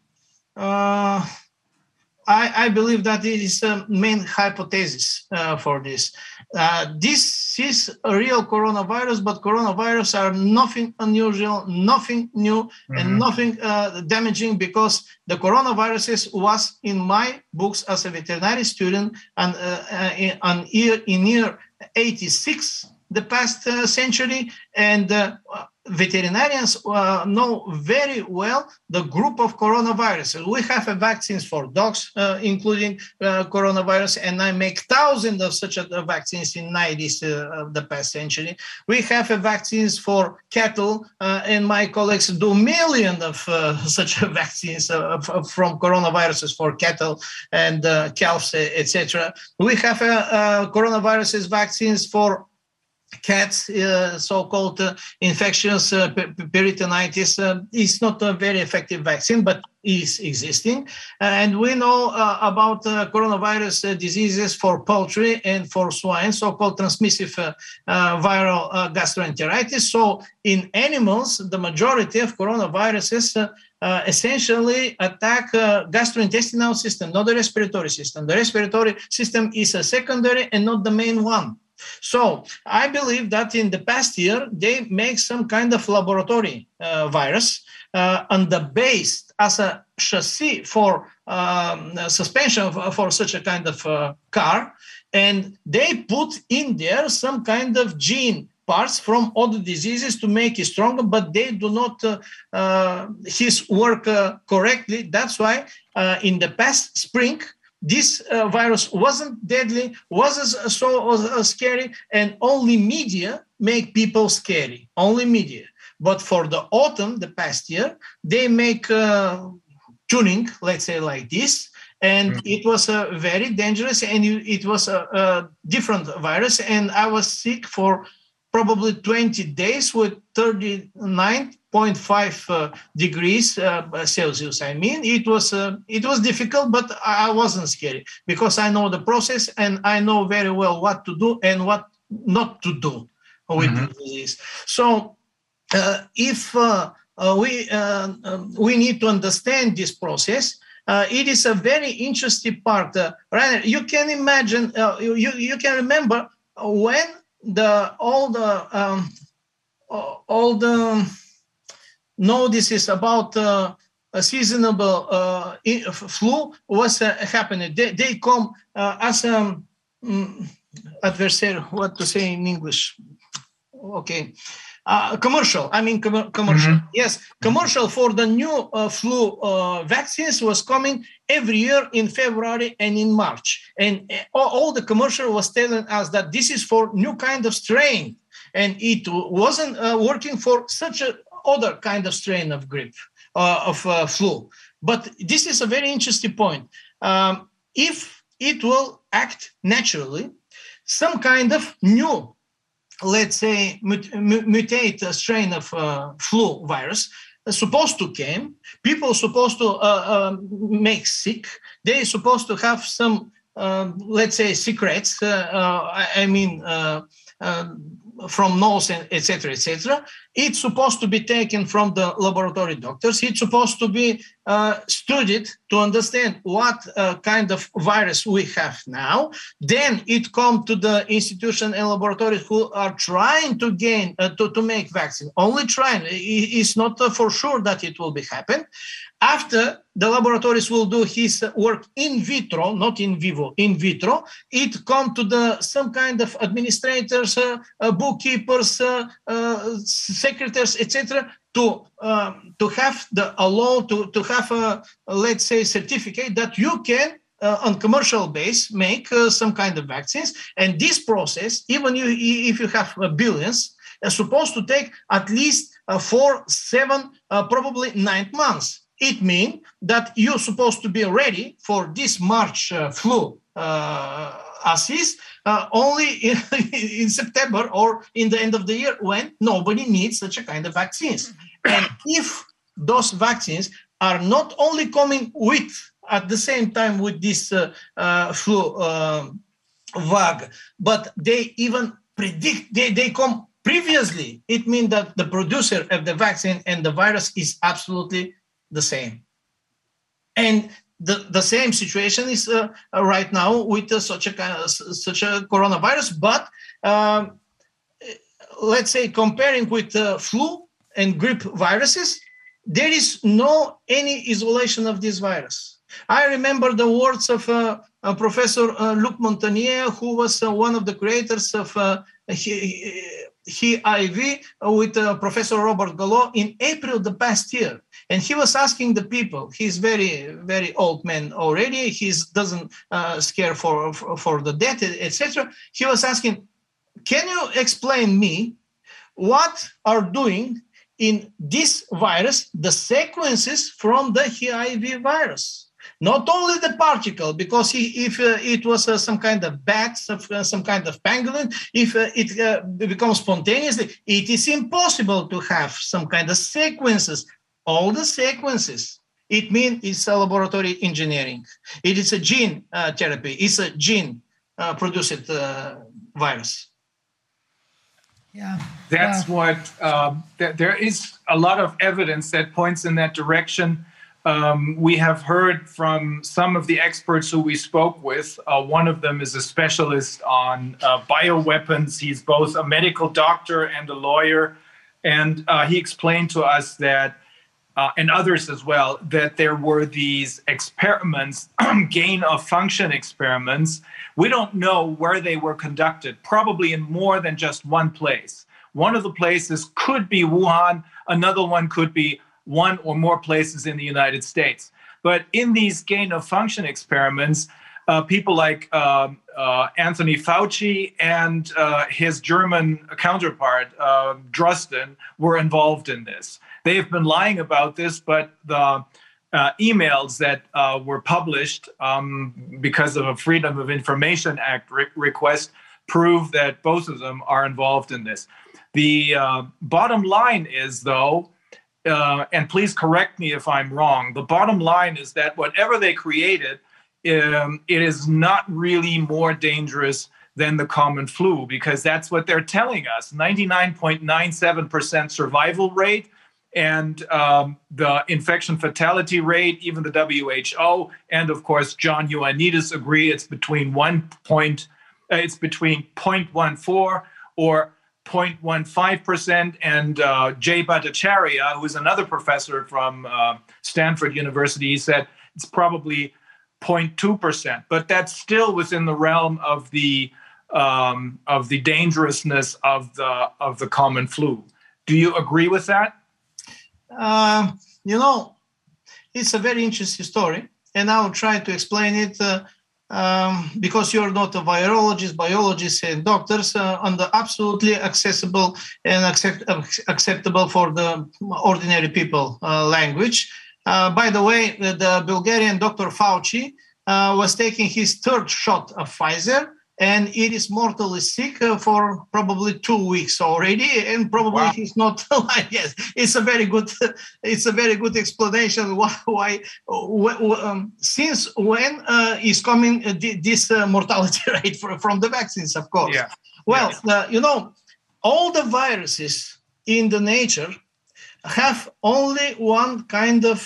I believe that it is the main hypothesis for this. This is a real coronavirus, but coronavirus are nothing unusual, nothing new, and nothing damaging, because the coronaviruses was in my books as a veterinary student, and in year 86, the past century, and veterinarians know very well the group of coronaviruses. We have vaccines for dogs, including coronavirus, and I make thousands of such vaccines in 90s of the past century. We have vaccines for cattle, and my colleagues do millions of such vaccines from coronaviruses for cattle and calves, etc. We have coronaviruses vaccines for cats, so-called infectious peritonitis. Is not a very effective vaccine, but is existing. And we know about coronavirus diseases for poultry and for swine, so-called transmissive viral gastroenteritis. So in animals, the majority of coronaviruses essentially attack gastrointestinal system, not the respiratory system. The respiratory system is a secondary and not the main one. So I believe that in the past year, they make some kind of laboratory virus on the base as a chassis for suspension for such a kind of car. And they put in there some kind of gene parts from other diseases to make it stronger, but they do not his work correctly. That's why in the past spring, this virus wasn't deadly, wasn't so scary, and only media make people scary, only media. But for the autumn, the past year, they make tuning, let's say like this, and it was very dangerous, and it was a different virus, and I was sick for probably 20 days with 39.5 degrees Celsius. It was difficult, but I wasn't scary because I know the process and I know very well what to do and what not to do with the disease. So if we need to understand this process, it is a very interesting part. Rainer, you can imagine, you can remember when all the notices about seasonable flu was happening. They come as adversary. What to say in English? Okay. Commercial. I mean, commercial. Mm-hmm. Yes, commercial for the new flu vaccines was coming every year in February and in March. And all the commercial was telling us that this is for new kind of strain. And it wasn't working for such a other kind of strain of grippe, of flu. But this is a very interesting point. If it will act naturally, some kind of new, let's say, mutate strain of flu virus supposed to came. People supposed to make sick. They supposed to have some, let's say, secrets. From nose and etc. etc. It's supposed to be taken from the laboratory doctors. It's supposed to be studied to understand what kind of virus we have now. Then it comes to the institution and laboratories who are trying to gain to make vaccine. Only trying. It's not for sure that it will be happen. After the laboratories will do his work in vitro, not in vivo, in vitro, it come to the some kind of administrators, bookkeepers, secretaries, etc. to have the allow to have a, let's say, certificate that you can on commercial base make some kind of vaccines. And this process, even if you have billions, is supposed to take at least 4, 7, probably 9 months. It means that you're supposed to be ready for this March flu assist only in September or in the end of the year when nobody needs such a kind of vaccines. And if those vaccines are not only coming with at the same time with this flu vague, but they even predict, they come previously, it means that the producer of the vaccine and the virus is absolutely the same. And the same situation is right now with such a coronavirus. But let's say comparing with flu and grippe viruses, there is no any isolation of this virus. I remember the words of Professor Luc Montagnier, who was one of the creators of HIV with Professor Robert Gallo in April the past year. And he was asking the people, he's very, very old man already, he doesn't scare for the death, etc. He was asking, can you explain me what are doing in this virus, the sequences from the HIV virus? Not only the particle, because if it was some kind of bat, some kind of pangolin, if it becomes spontaneously, it is impossible to have some kind of sequences. All the sequences. It means it's a laboratory engineering. It is a gene therapy. It's a gene produced virus. Yeah, that's what. There is a lot of evidence that points in that direction. We have heard from some of the experts who we spoke with. One of them is a specialist on bioweapons. He's both a medical doctor and a lawyer, and he explained to us that. And others as well, that there were these experiments, gain of function experiments. We don't know where they were conducted, probably in more than just one place. One of the places could be Wuhan, another one could be one or more places in the United States. But in these gain of function experiments, people like Anthony Fauci and his German counterpart, Drosten, were involved in this. They've been lying about this, but the emails that were published because of a Freedom of Information Act request prove that both of them are involved in this. The bottom line is, though, and please correct me if I'm wrong, the bottom line is that whatever they created, it is not really more dangerous than the common flu, because that's what they're telling us. 99.97% survival rate, and the infection fatality rate, even the WHO, and of course John Ioannidis agree it's between 0.14 or 0.15%, and Jay Bhattacharya, who is another professor from Stanford University, said it's probably 0.2%. But that's still within the realm of the dangerousness of the common flu. Do you agree with that? It's a very interesting story, and I'll try to explain it because you're not a virologist, biologists, and doctors on the absolutely accessible and acceptable for the ordinary people language. By the way, the Bulgarian Dr. Fauci was taking his third shot of Pfizer, and it is mortally sick for probably 2 weeks already, and probably he's not alive. Yes, it's a very good explanation why since when is coming this mortality rate from the vaccines, of course. Yeah. Well, all the viruses in the nature have only one kind of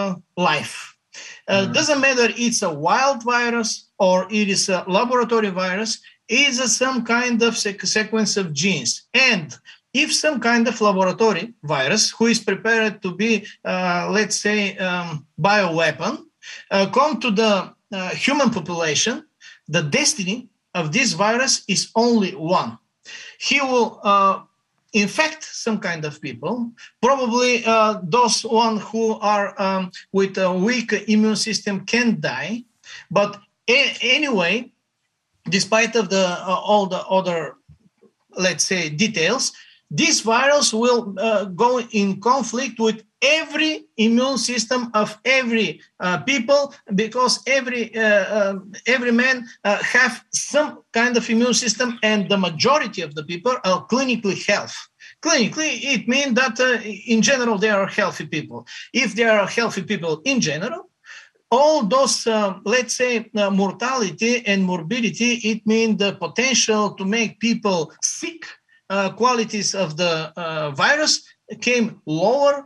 life. Doesn't matter it's a wild virus or it is a laboratory virus, it is some kind of sequence of genes. And if some kind of laboratory virus, who is prepared to be, let's say, bioweapon, come to the human population, the destiny of this virus is only one. He will infect some kind of people, probably those one who are with a weak immune system can die, but anyway, despite of all the other, let's say, details, this virus will go in conflict with every immune system of every people, because every man have some kind of immune system, and the majority of the people are clinically healthy. Clinically, it means that in general they are healthy people. If they are healthy people in general, all those, let's say, mortality and morbidity, it means the potential to make people sick, qualities of the virus came lower,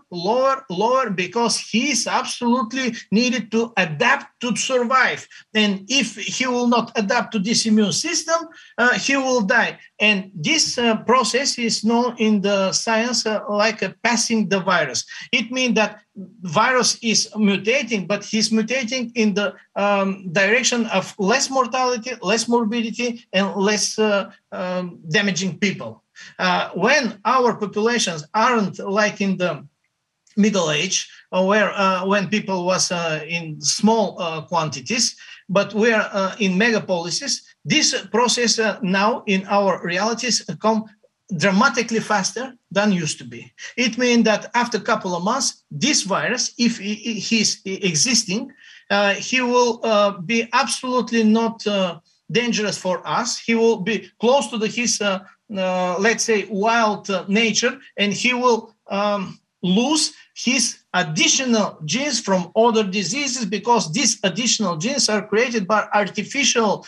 because he's absolutely needed to adapt to survive. And if he will not adapt to this immune system, he will die. And this process is known in the science like passing the virus. It means that virus is mutating, but he's mutating in the direction of less mortality, less morbidity, and less damaging people. When our populations aren't like in the Middle Age, where when people was in small quantities, but we're in megapolises, this process now in our realities come dramatically faster than used to be. It means that after a couple of months, this virus, if he's existing, he will be absolutely not dangerous for us. He will be close to his let's say, wild nature, and he will lose his additional genes from other diseases, because these additional genes are created by artificial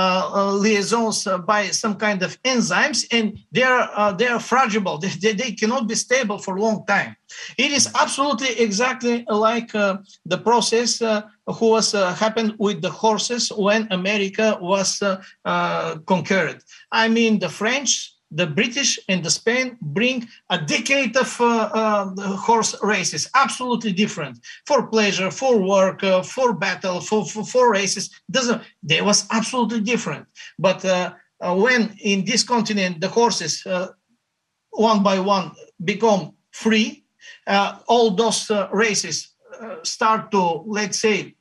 liaisons by some kind of enzymes, and they are fragile. They cannot be stable for a long time. It is absolutely exactly like the process who was happened with the horses when America was conquered. I mean, the French, the British, and the Spain bring a decade of horse races, absolutely different, for pleasure, for work, for battle, for races. They was absolutely different. But when in this continent the horses one by one become free, all those races start to, let's say,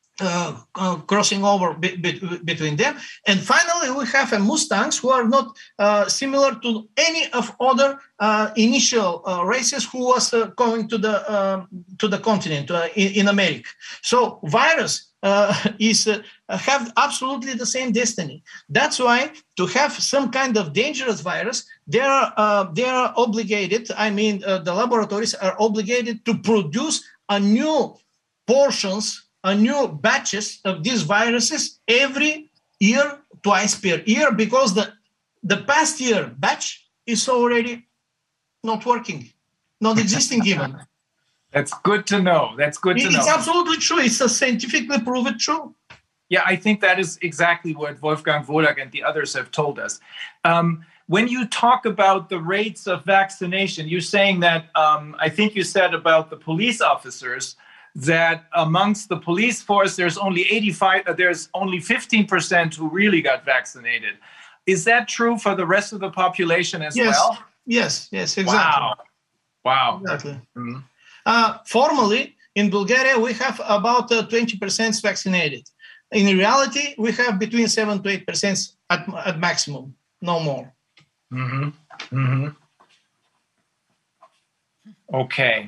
crossing over between them, and finally we have Mustangs who are not similar to any of other initial races who was going to the continent in America. So virus is have absolutely the same destiny. That's why to have some kind of dangerous virus, they are obligated. I mean, the laboratories are obligated to produce a new new batches of these viruses every year, twice per year, because the past year batch is already not working, not existing even. That's good to know. It's absolutely true. It's a scientifically proven true. Yeah, I think that is exactly what Wolfgang Wodak and the others have told us. when you talk about the rates of vaccination, you're saying that, I think you said about the police officers, that amongst the police force, there's only 15% who really got vaccinated. Is that true for the rest of the population as well? Yes, exactly. Wow. Exactly. Mm-hmm. Formally, in Bulgaria, we have about 20% vaccinated. In reality, we have between 7 to 8% at maximum, no more. Mm-hmm. Mm-hmm. Okay.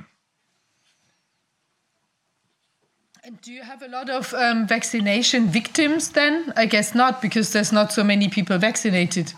And do you have a lot of vaccination victims then? I guess not, because there's not so many people vaccinated.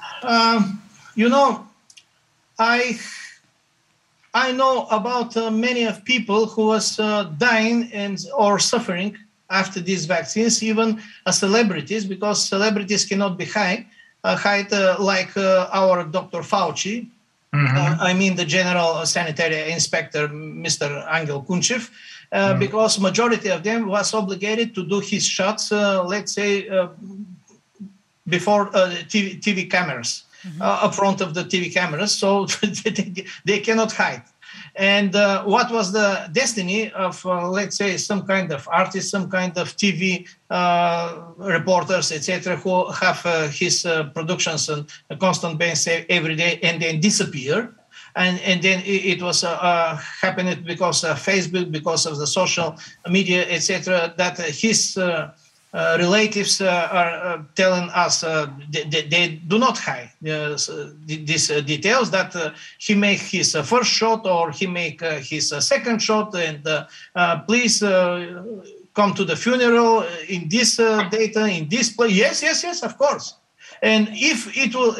I know about many of people who was dying or suffering after these vaccines, even celebrities, because celebrities cannot be hide like our Dr. Fauci. Mm-hmm. I mean the General Sanitary Inspector, Mr. Angel Kunchev, because majority of them was obligated to do his shots, let's say, before TV cameras, up front of the TV cameras, so they cannot hide. And what was the destiny of, let's say, some kind of artists, some kind of TV reporters, etc., who have his productions on a constant basis every day and then disappear? And then it was happening because of Facebook, because of the social media, etc., that his relatives are telling us they do not hide these details, that he make his first shot or he make his second shot, and please come to the funeral in this data, in this place. Yes, of course. And if it will,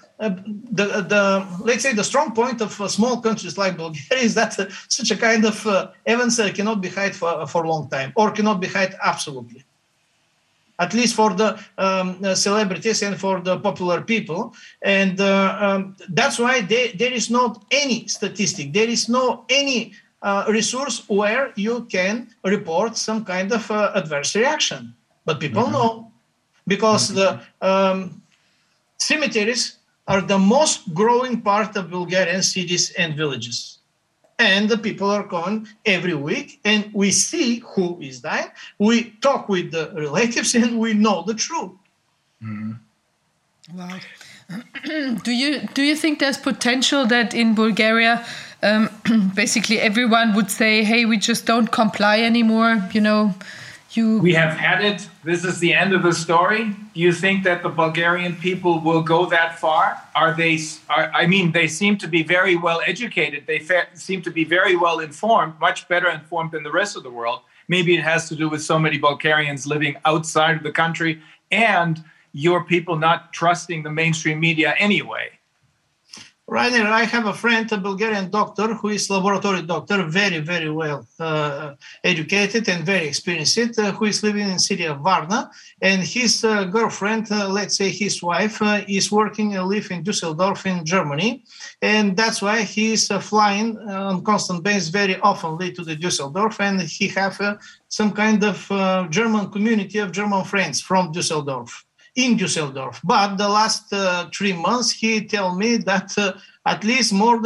let's say the strong point of small countries like Bulgaria is that such a kind of events cannot be hid for a long time, or cannot be hid absolutely. At least for the celebrities and for the popular people. And that's why there is not any statistic, there is no any resource where you can report some kind of adverse reaction. But people know, because the cemeteries are the most growing part of Bulgarian cities and villages. And the people are going every week, and we see who is dying. We talk with the relatives, and we know the truth. Mm-hmm. Wow. Do you think there's potential that in Bulgaria, basically everyone would say, "Hey, we just don't comply anymore"? We have had it. This is the end of the story. Do you think that the Bulgarian people will go that far? They seem to be very well educated. They seem to be very well informed, much better informed than the rest of the world. Maybe it has to do with so many Bulgarians living outside of the country and your people not trusting the mainstream media anyway. Rainer, I have a friend, a Bulgarian doctor, who is laboratory doctor, very, very well educated and very experienced, who is living in city of Varna. And his girlfriend, let's say his wife, is working and live in Düsseldorf in Germany. And that's why he is flying on constant basis very oftenly to the Düsseldorf. And he have some kind of German community of German friends from Düsseldorf. In Düsseldorf. But the last 3 months, he tell me that more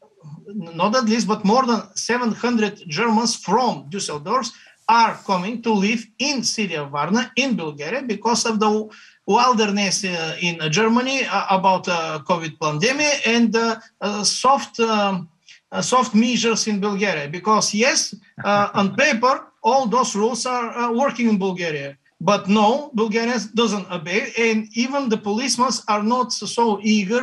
than 700 Germans from Düsseldorf are coming to live in city of Varna in Bulgaria because of the wilderness in Germany about COVID pandemic and soft measures in Bulgaria. Because yes, on paper, all those rules are working in Bulgaria. But no, Bulgarians doesn't obey, and even the policemen are not so eager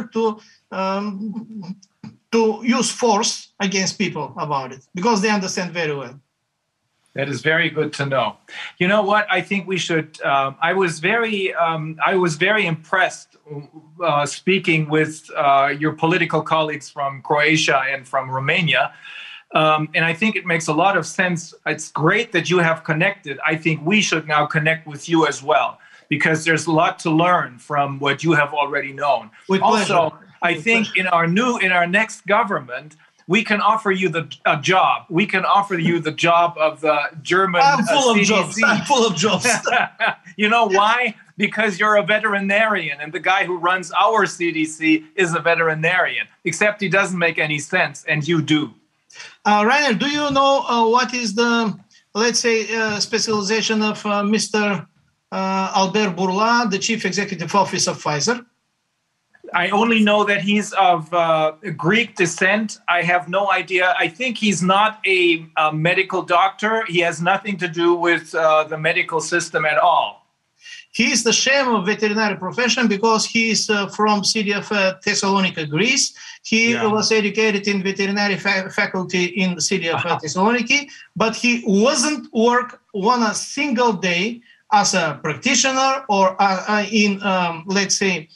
to use force against people about it, because they understand very well. That is very good to know. You know what? I think we should. I was very impressed speaking with your political colleagues from Croatia and from Romania. And I think it makes a lot of sense. It's great that you have connected. I think we should now connect with you as well, because there's a lot to learn from what you have already known. Also, I think in our next government, we can offer you a job. We can offer you the job of the German CDC. I'm full of jobs. You know why? because you're a veterinarian and the guy who runs our CDC is a veterinarian, except he doesn't make any sense, and you do. Rainer, do you know what is the, let's say, specialization of Mr. Albert Bourla, the Chief Executive Officer of Pfizer? I only know that he's of Greek descent. I have no idea. I think he's not a medical doctor. He has nothing to do with the medical system at all. He is the shame of veterinary profession because he is from city of Thessalonica, Greece. He was educated in veterinary faculty in the city of Thessaloniki, but he wasn't work one a single day as a practitioner or in, let's say,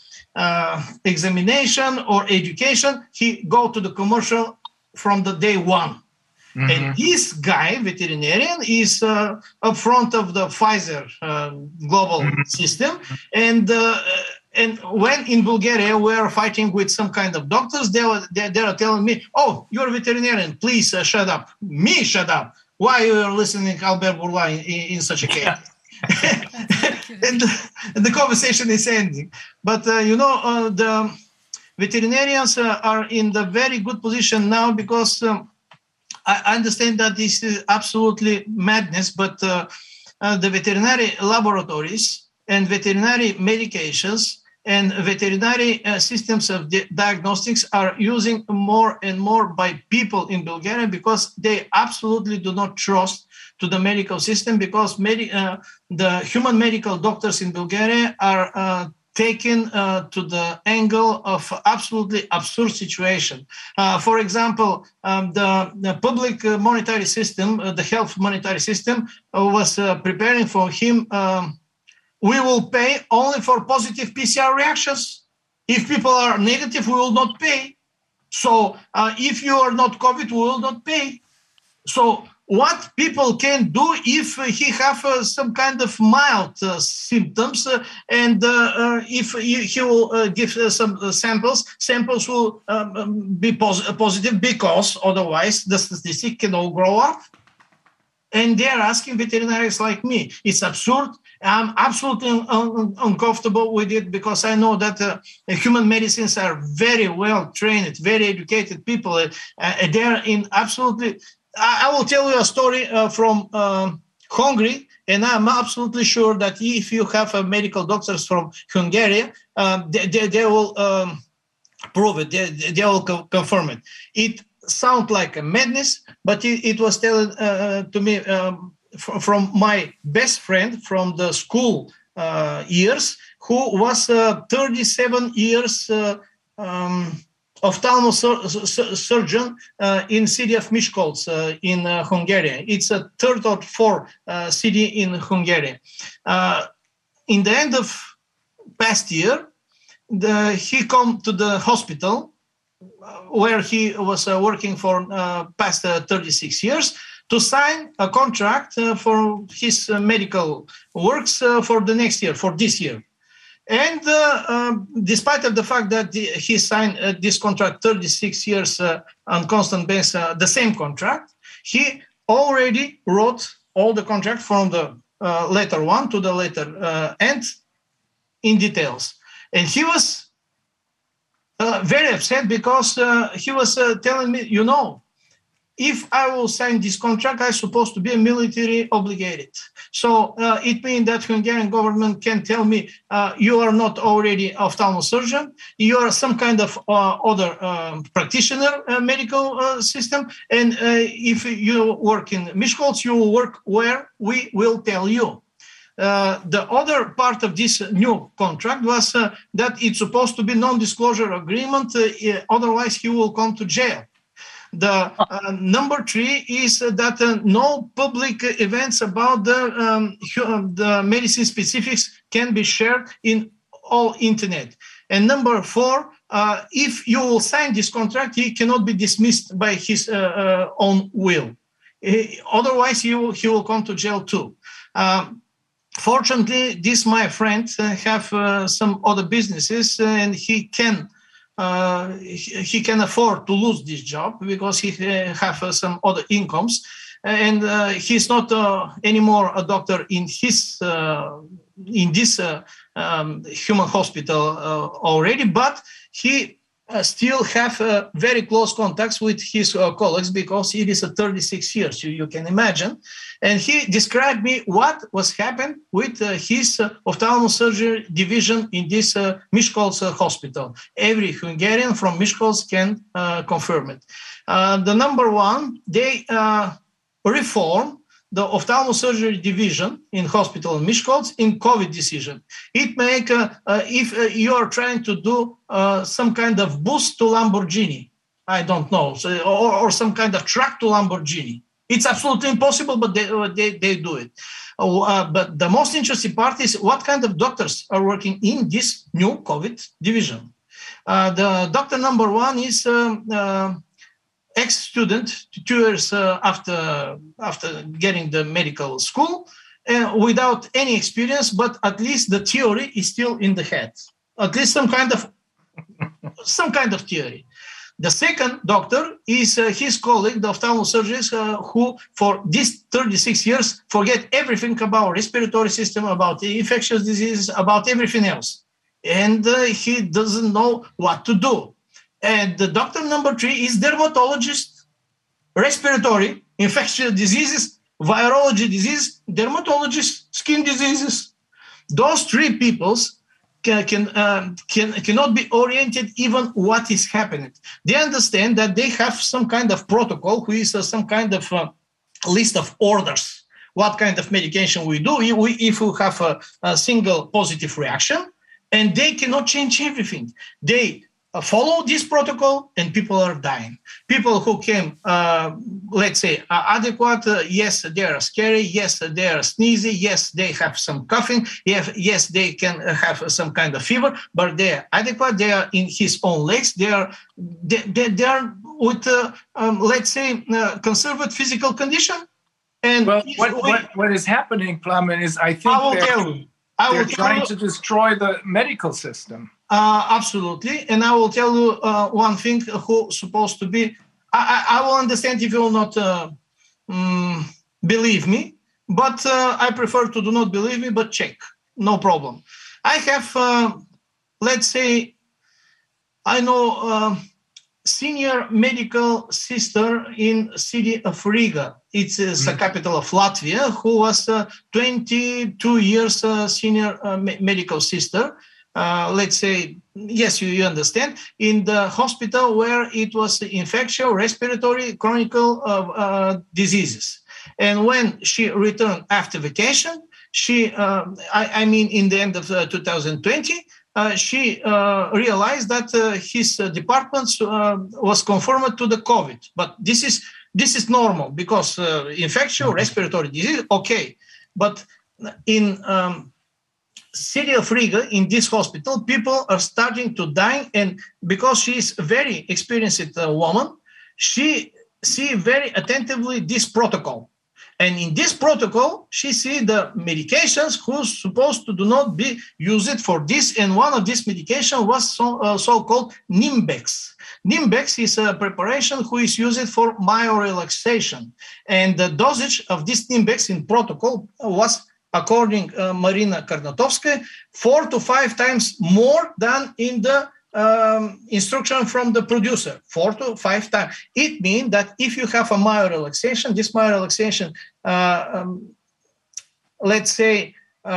examination or education. He go to the commercial from the day one. Mm-hmm. And this guy, veterinarian, is up front of the Pfizer global system. And when in Bulgaria we are fighting with some kind of doctors, they are telling me, "Oh, you're a veterinarian. Please shut up." Me, shut up. Why you are listening to Albert Bourla in such a case? and the conversation is ending. But the veterinarians are in the very good position now because. I understand that this is absolutely madness, but the veterinary laboratories and veterinary medications and veterinary systems of diagnostics are using more and more by people in Bulgaria because they absolutely do not trust to the medical system because the human medical doctors in Bulgaria are taken to the angle of absolutely absurd situation. For example, the public monetary system, the health monetary system was preparing for him, we will pay only for positive PCR reactions. If people are negative, we will not pay. So if you are not COVID, we will not pay. So what people can do if he have some kind of mild symptoms and if he will give some samples will be positive because otherwise the statistic cannot grow up. And they're asking veterinarians like me. It's absurd. I'm absolutely uncomfortable with it because I know that human medicines are very well trained, very educated people. They're in absolutely... I will tell you a story from Hungary, and I'm absolutely sure that if you have medical doctors from Hungary, they will prove it, they will confirm it. It sounds like a madness, but it was told to me from my best friend from the school years, who was 37 years ophthalmosurgeon in city of Miskolc in Hungary. It's a third or fourth city in Hungary. In the end of past year, he come to the hospital where he was working for past 36 years to sign a contract for his medical works for the next year, for this year. And despite of the fact that he signed this contract 36 years on constant basis, the same contract, he already wrote all the contract from the letter 1 to the letter end in details. And he was very upset because he was telling me, if I will sign this contract, I'm supposed to be military obligated. So it means that Hungarian government can tell me, you are not already ophthalmosurgeon, you are some kind of other practitioner medical system. And if you work in Miskolc, you will work where we will tell you. The other part of this new contract was that it's supposed to be non-disclosure agreement, otherwise he will come to jail. The number 3 is that no public events about the medicine specifics can be shared in all internet. And number 4, if you will sign this contract, he cannot be dismissed by his own will. Otherwise, he will come to jail too. Fortunately, this my friend have some other businesses, and he can afford to lose this job because he have some other incomes, and he's not anymore a doctor in his in this human hospital already, but he still have very close contacts with his colleagues because it is 36 years, you can imagine. And he described me what was happened with his ophthalmology surgery division in this Miskolc hospital. Every Hungarian from Miskolc can confirm it. The number one, they reform the ophthalmology surgery division in hospital in Miskolc in COVID decision. It make, if you are trying to do some kind of boost to Lamborghini, I don't know, so, or some kind of truck to Lamborghini. It's absolutely impossible, but they do it. But the most interesting part is what kind of doctors are working in this new COVID division. The doctor number one is ex-student, 2 years after getting the medical school, without any experience, but at least the theory is still in the head. At least some kind of theory. The second doctor is his colleague, the ophthalmology surgeons, who for these 36 years forget everything about respiratory system, about the infectious diseases, about everything else. And he doesn't know what to do. And the doctor number 3 is dermatologist, respiratory, infectious diseases, virology disease, dermatologist, skin diseases. Those 3 peoples cannot be oriented even what is happening. They understand that they have some kind of protocol, who is some kind of list of orders. What kind of medication we do if we have a single positive reaction, and they cannot change everything. They follow this protocol, and people are dying. People who came, let's say, adequate, yes, they are scary, yes, they are sneezy, yes, they have some coughing, yes, they can have some kind of fever, but they are adequate, they are in his own legs, they are with, let's say, conservative physical condition. And well, what is happening, Plamen, is I think they're trying to destroy the medical system. Absolutely. And I will tell you one thing who's supposed to be, I will understand if you will not believe me, but I prefer to do not believe me, but check. No problem. I have, let's say, I know senior medical sister in city of Riga. It's the capital of Latvia, who was 22 years senior medical sister. Let's say, yes, you understand, in the hospital where it was infectious, respiratory, chronic diseases. And when she returned after vacation, she, I mean, in the end of 2020, she realized that his department was conformed to the COVID. But this is normal because infectious, respiratory disease, okay. But in city of Riga, in this hospital, people are starting to die, and because she is a very experienced woman, she see very attentively this protocol. And in this protocol, she see the medications who's supposed to do not be used for this, and one of these medication was so-called Nimbex. Nimbex is a preparation who is used for myorelaxation, and the dosage of this Nimbex in protocol was, according Marina Karnatovskaya, 4 to 5 times more than in the instruction from the producer, 4 to 5 times. It means that if you have a myorelaxation, this myorelaxation, let's say,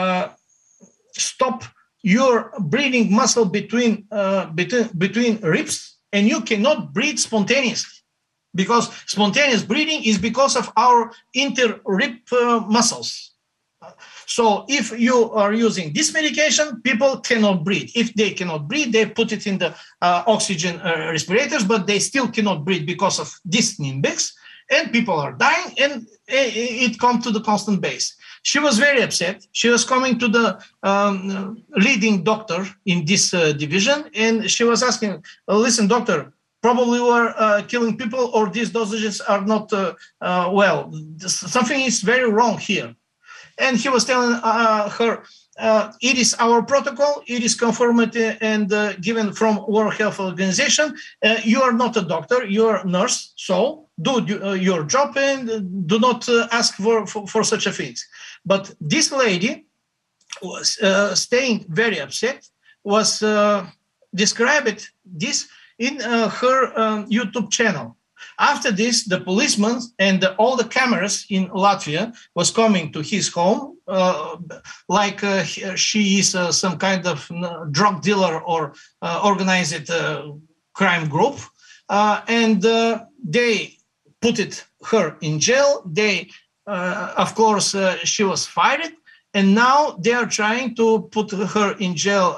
stop your breathing muscle between ribs, and you cannot breathe spontaneously, because spontaneous breathing is because of our inter-rib muscles. So if you are using this medication, people cannot breathe. If they cannot breathe, they put it in the oxygen respirators, but they still cannot breathe because of this Nimbex, and people are dying, and it comes to the constant base. She was very upset. She was coming to the leading doctor in this division, and she was asking, listen, doctor, probably we are killing people, or these dosages are not well. Something is very wrong here. And he was telling her, it is our protocol, it is conformity and given from World Health Organization. You are not a doctor, you are a nurse, so do your job and do not ask for such a thing. But this lady was staying very upset, was described this in her YouTube channel. After this, the policemen and all the cameras in Latvia was coming to his home, like she is some kind of drug dealer or organized crime group, and they put her in jail. They, of course, she was fired, and now they are trying to put her in jail.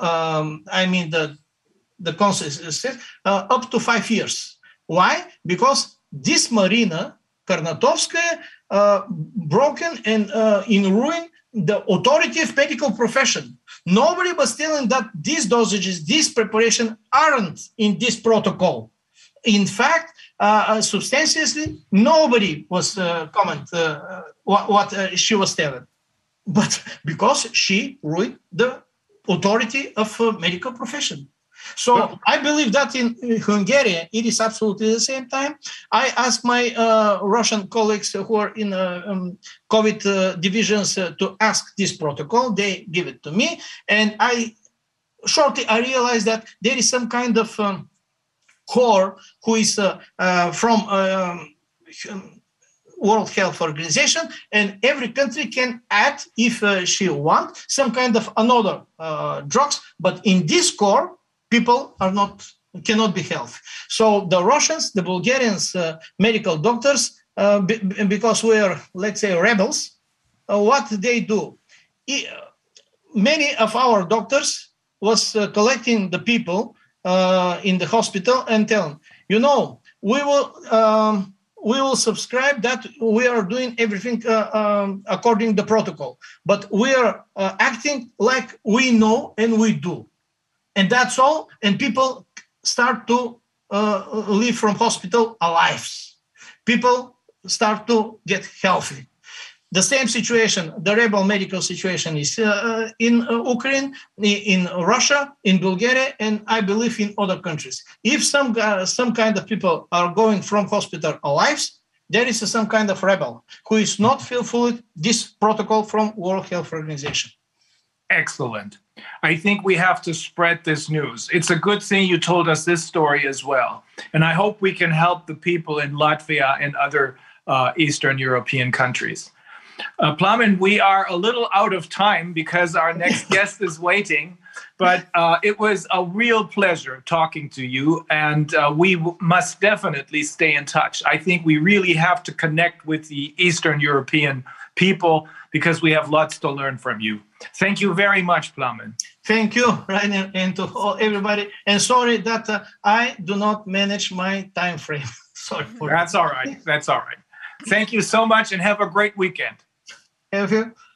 The consequences up to 5 years. Why? Because this Marina Karnatovskaya broken and in ruin the authority of medical profession. Nobody was telling that these dosages, this preparation aren't in this protocol. In fact, substantially, nobody was comment what she was telling. But because she ruined the authority of medical profession. So I believe that in Hungary, it is absolutely the same time. I asked my Russian colleagues who are in COVID divisions to ask this protocol. They give it to me. And I realized that there is some kind of core who is from World Health Organization, and every country can add, if she wants, some kind of another drugs. But in this core, people cannot be healthy. So the Russians, the Bulgarians, medical doctors, because we are, let's say, rebels, what they do? Many of our doctors was collecting the people in the hospital and telling, we will subscribe that we are doing everything according to the protocol, but we are acting like we know and we do. And that's all. And people start to leave from hospital alive. People start to get healthy. The same situation, the rebel medical situation is in Ukraine, in Russia, in Bulgaria, and I believe in other countries. If some kind of people are going from hospital alive, there is some kind of rebel who is not fulfilling this protocol from World Health Organization. Excellent. I think we have to spread this news. It's a good thing you told us this story as well. And I hope we can help the people in Latvia and other Eastern European countries. Plamen, we are a little out of time because our next guest is waiting, but it was a real pleasure talking to you, and we must definitely stay in touch. I think we really have to connect with the Eastern European people because we have lots to learn from you. Thank you very much, Plamen. Thank you, Rainer, and to everybody. And sorry that I do not manage my time frame. Sorry for that. That's all right. That's all right. Thank you so much and have a great weekend. Thank you.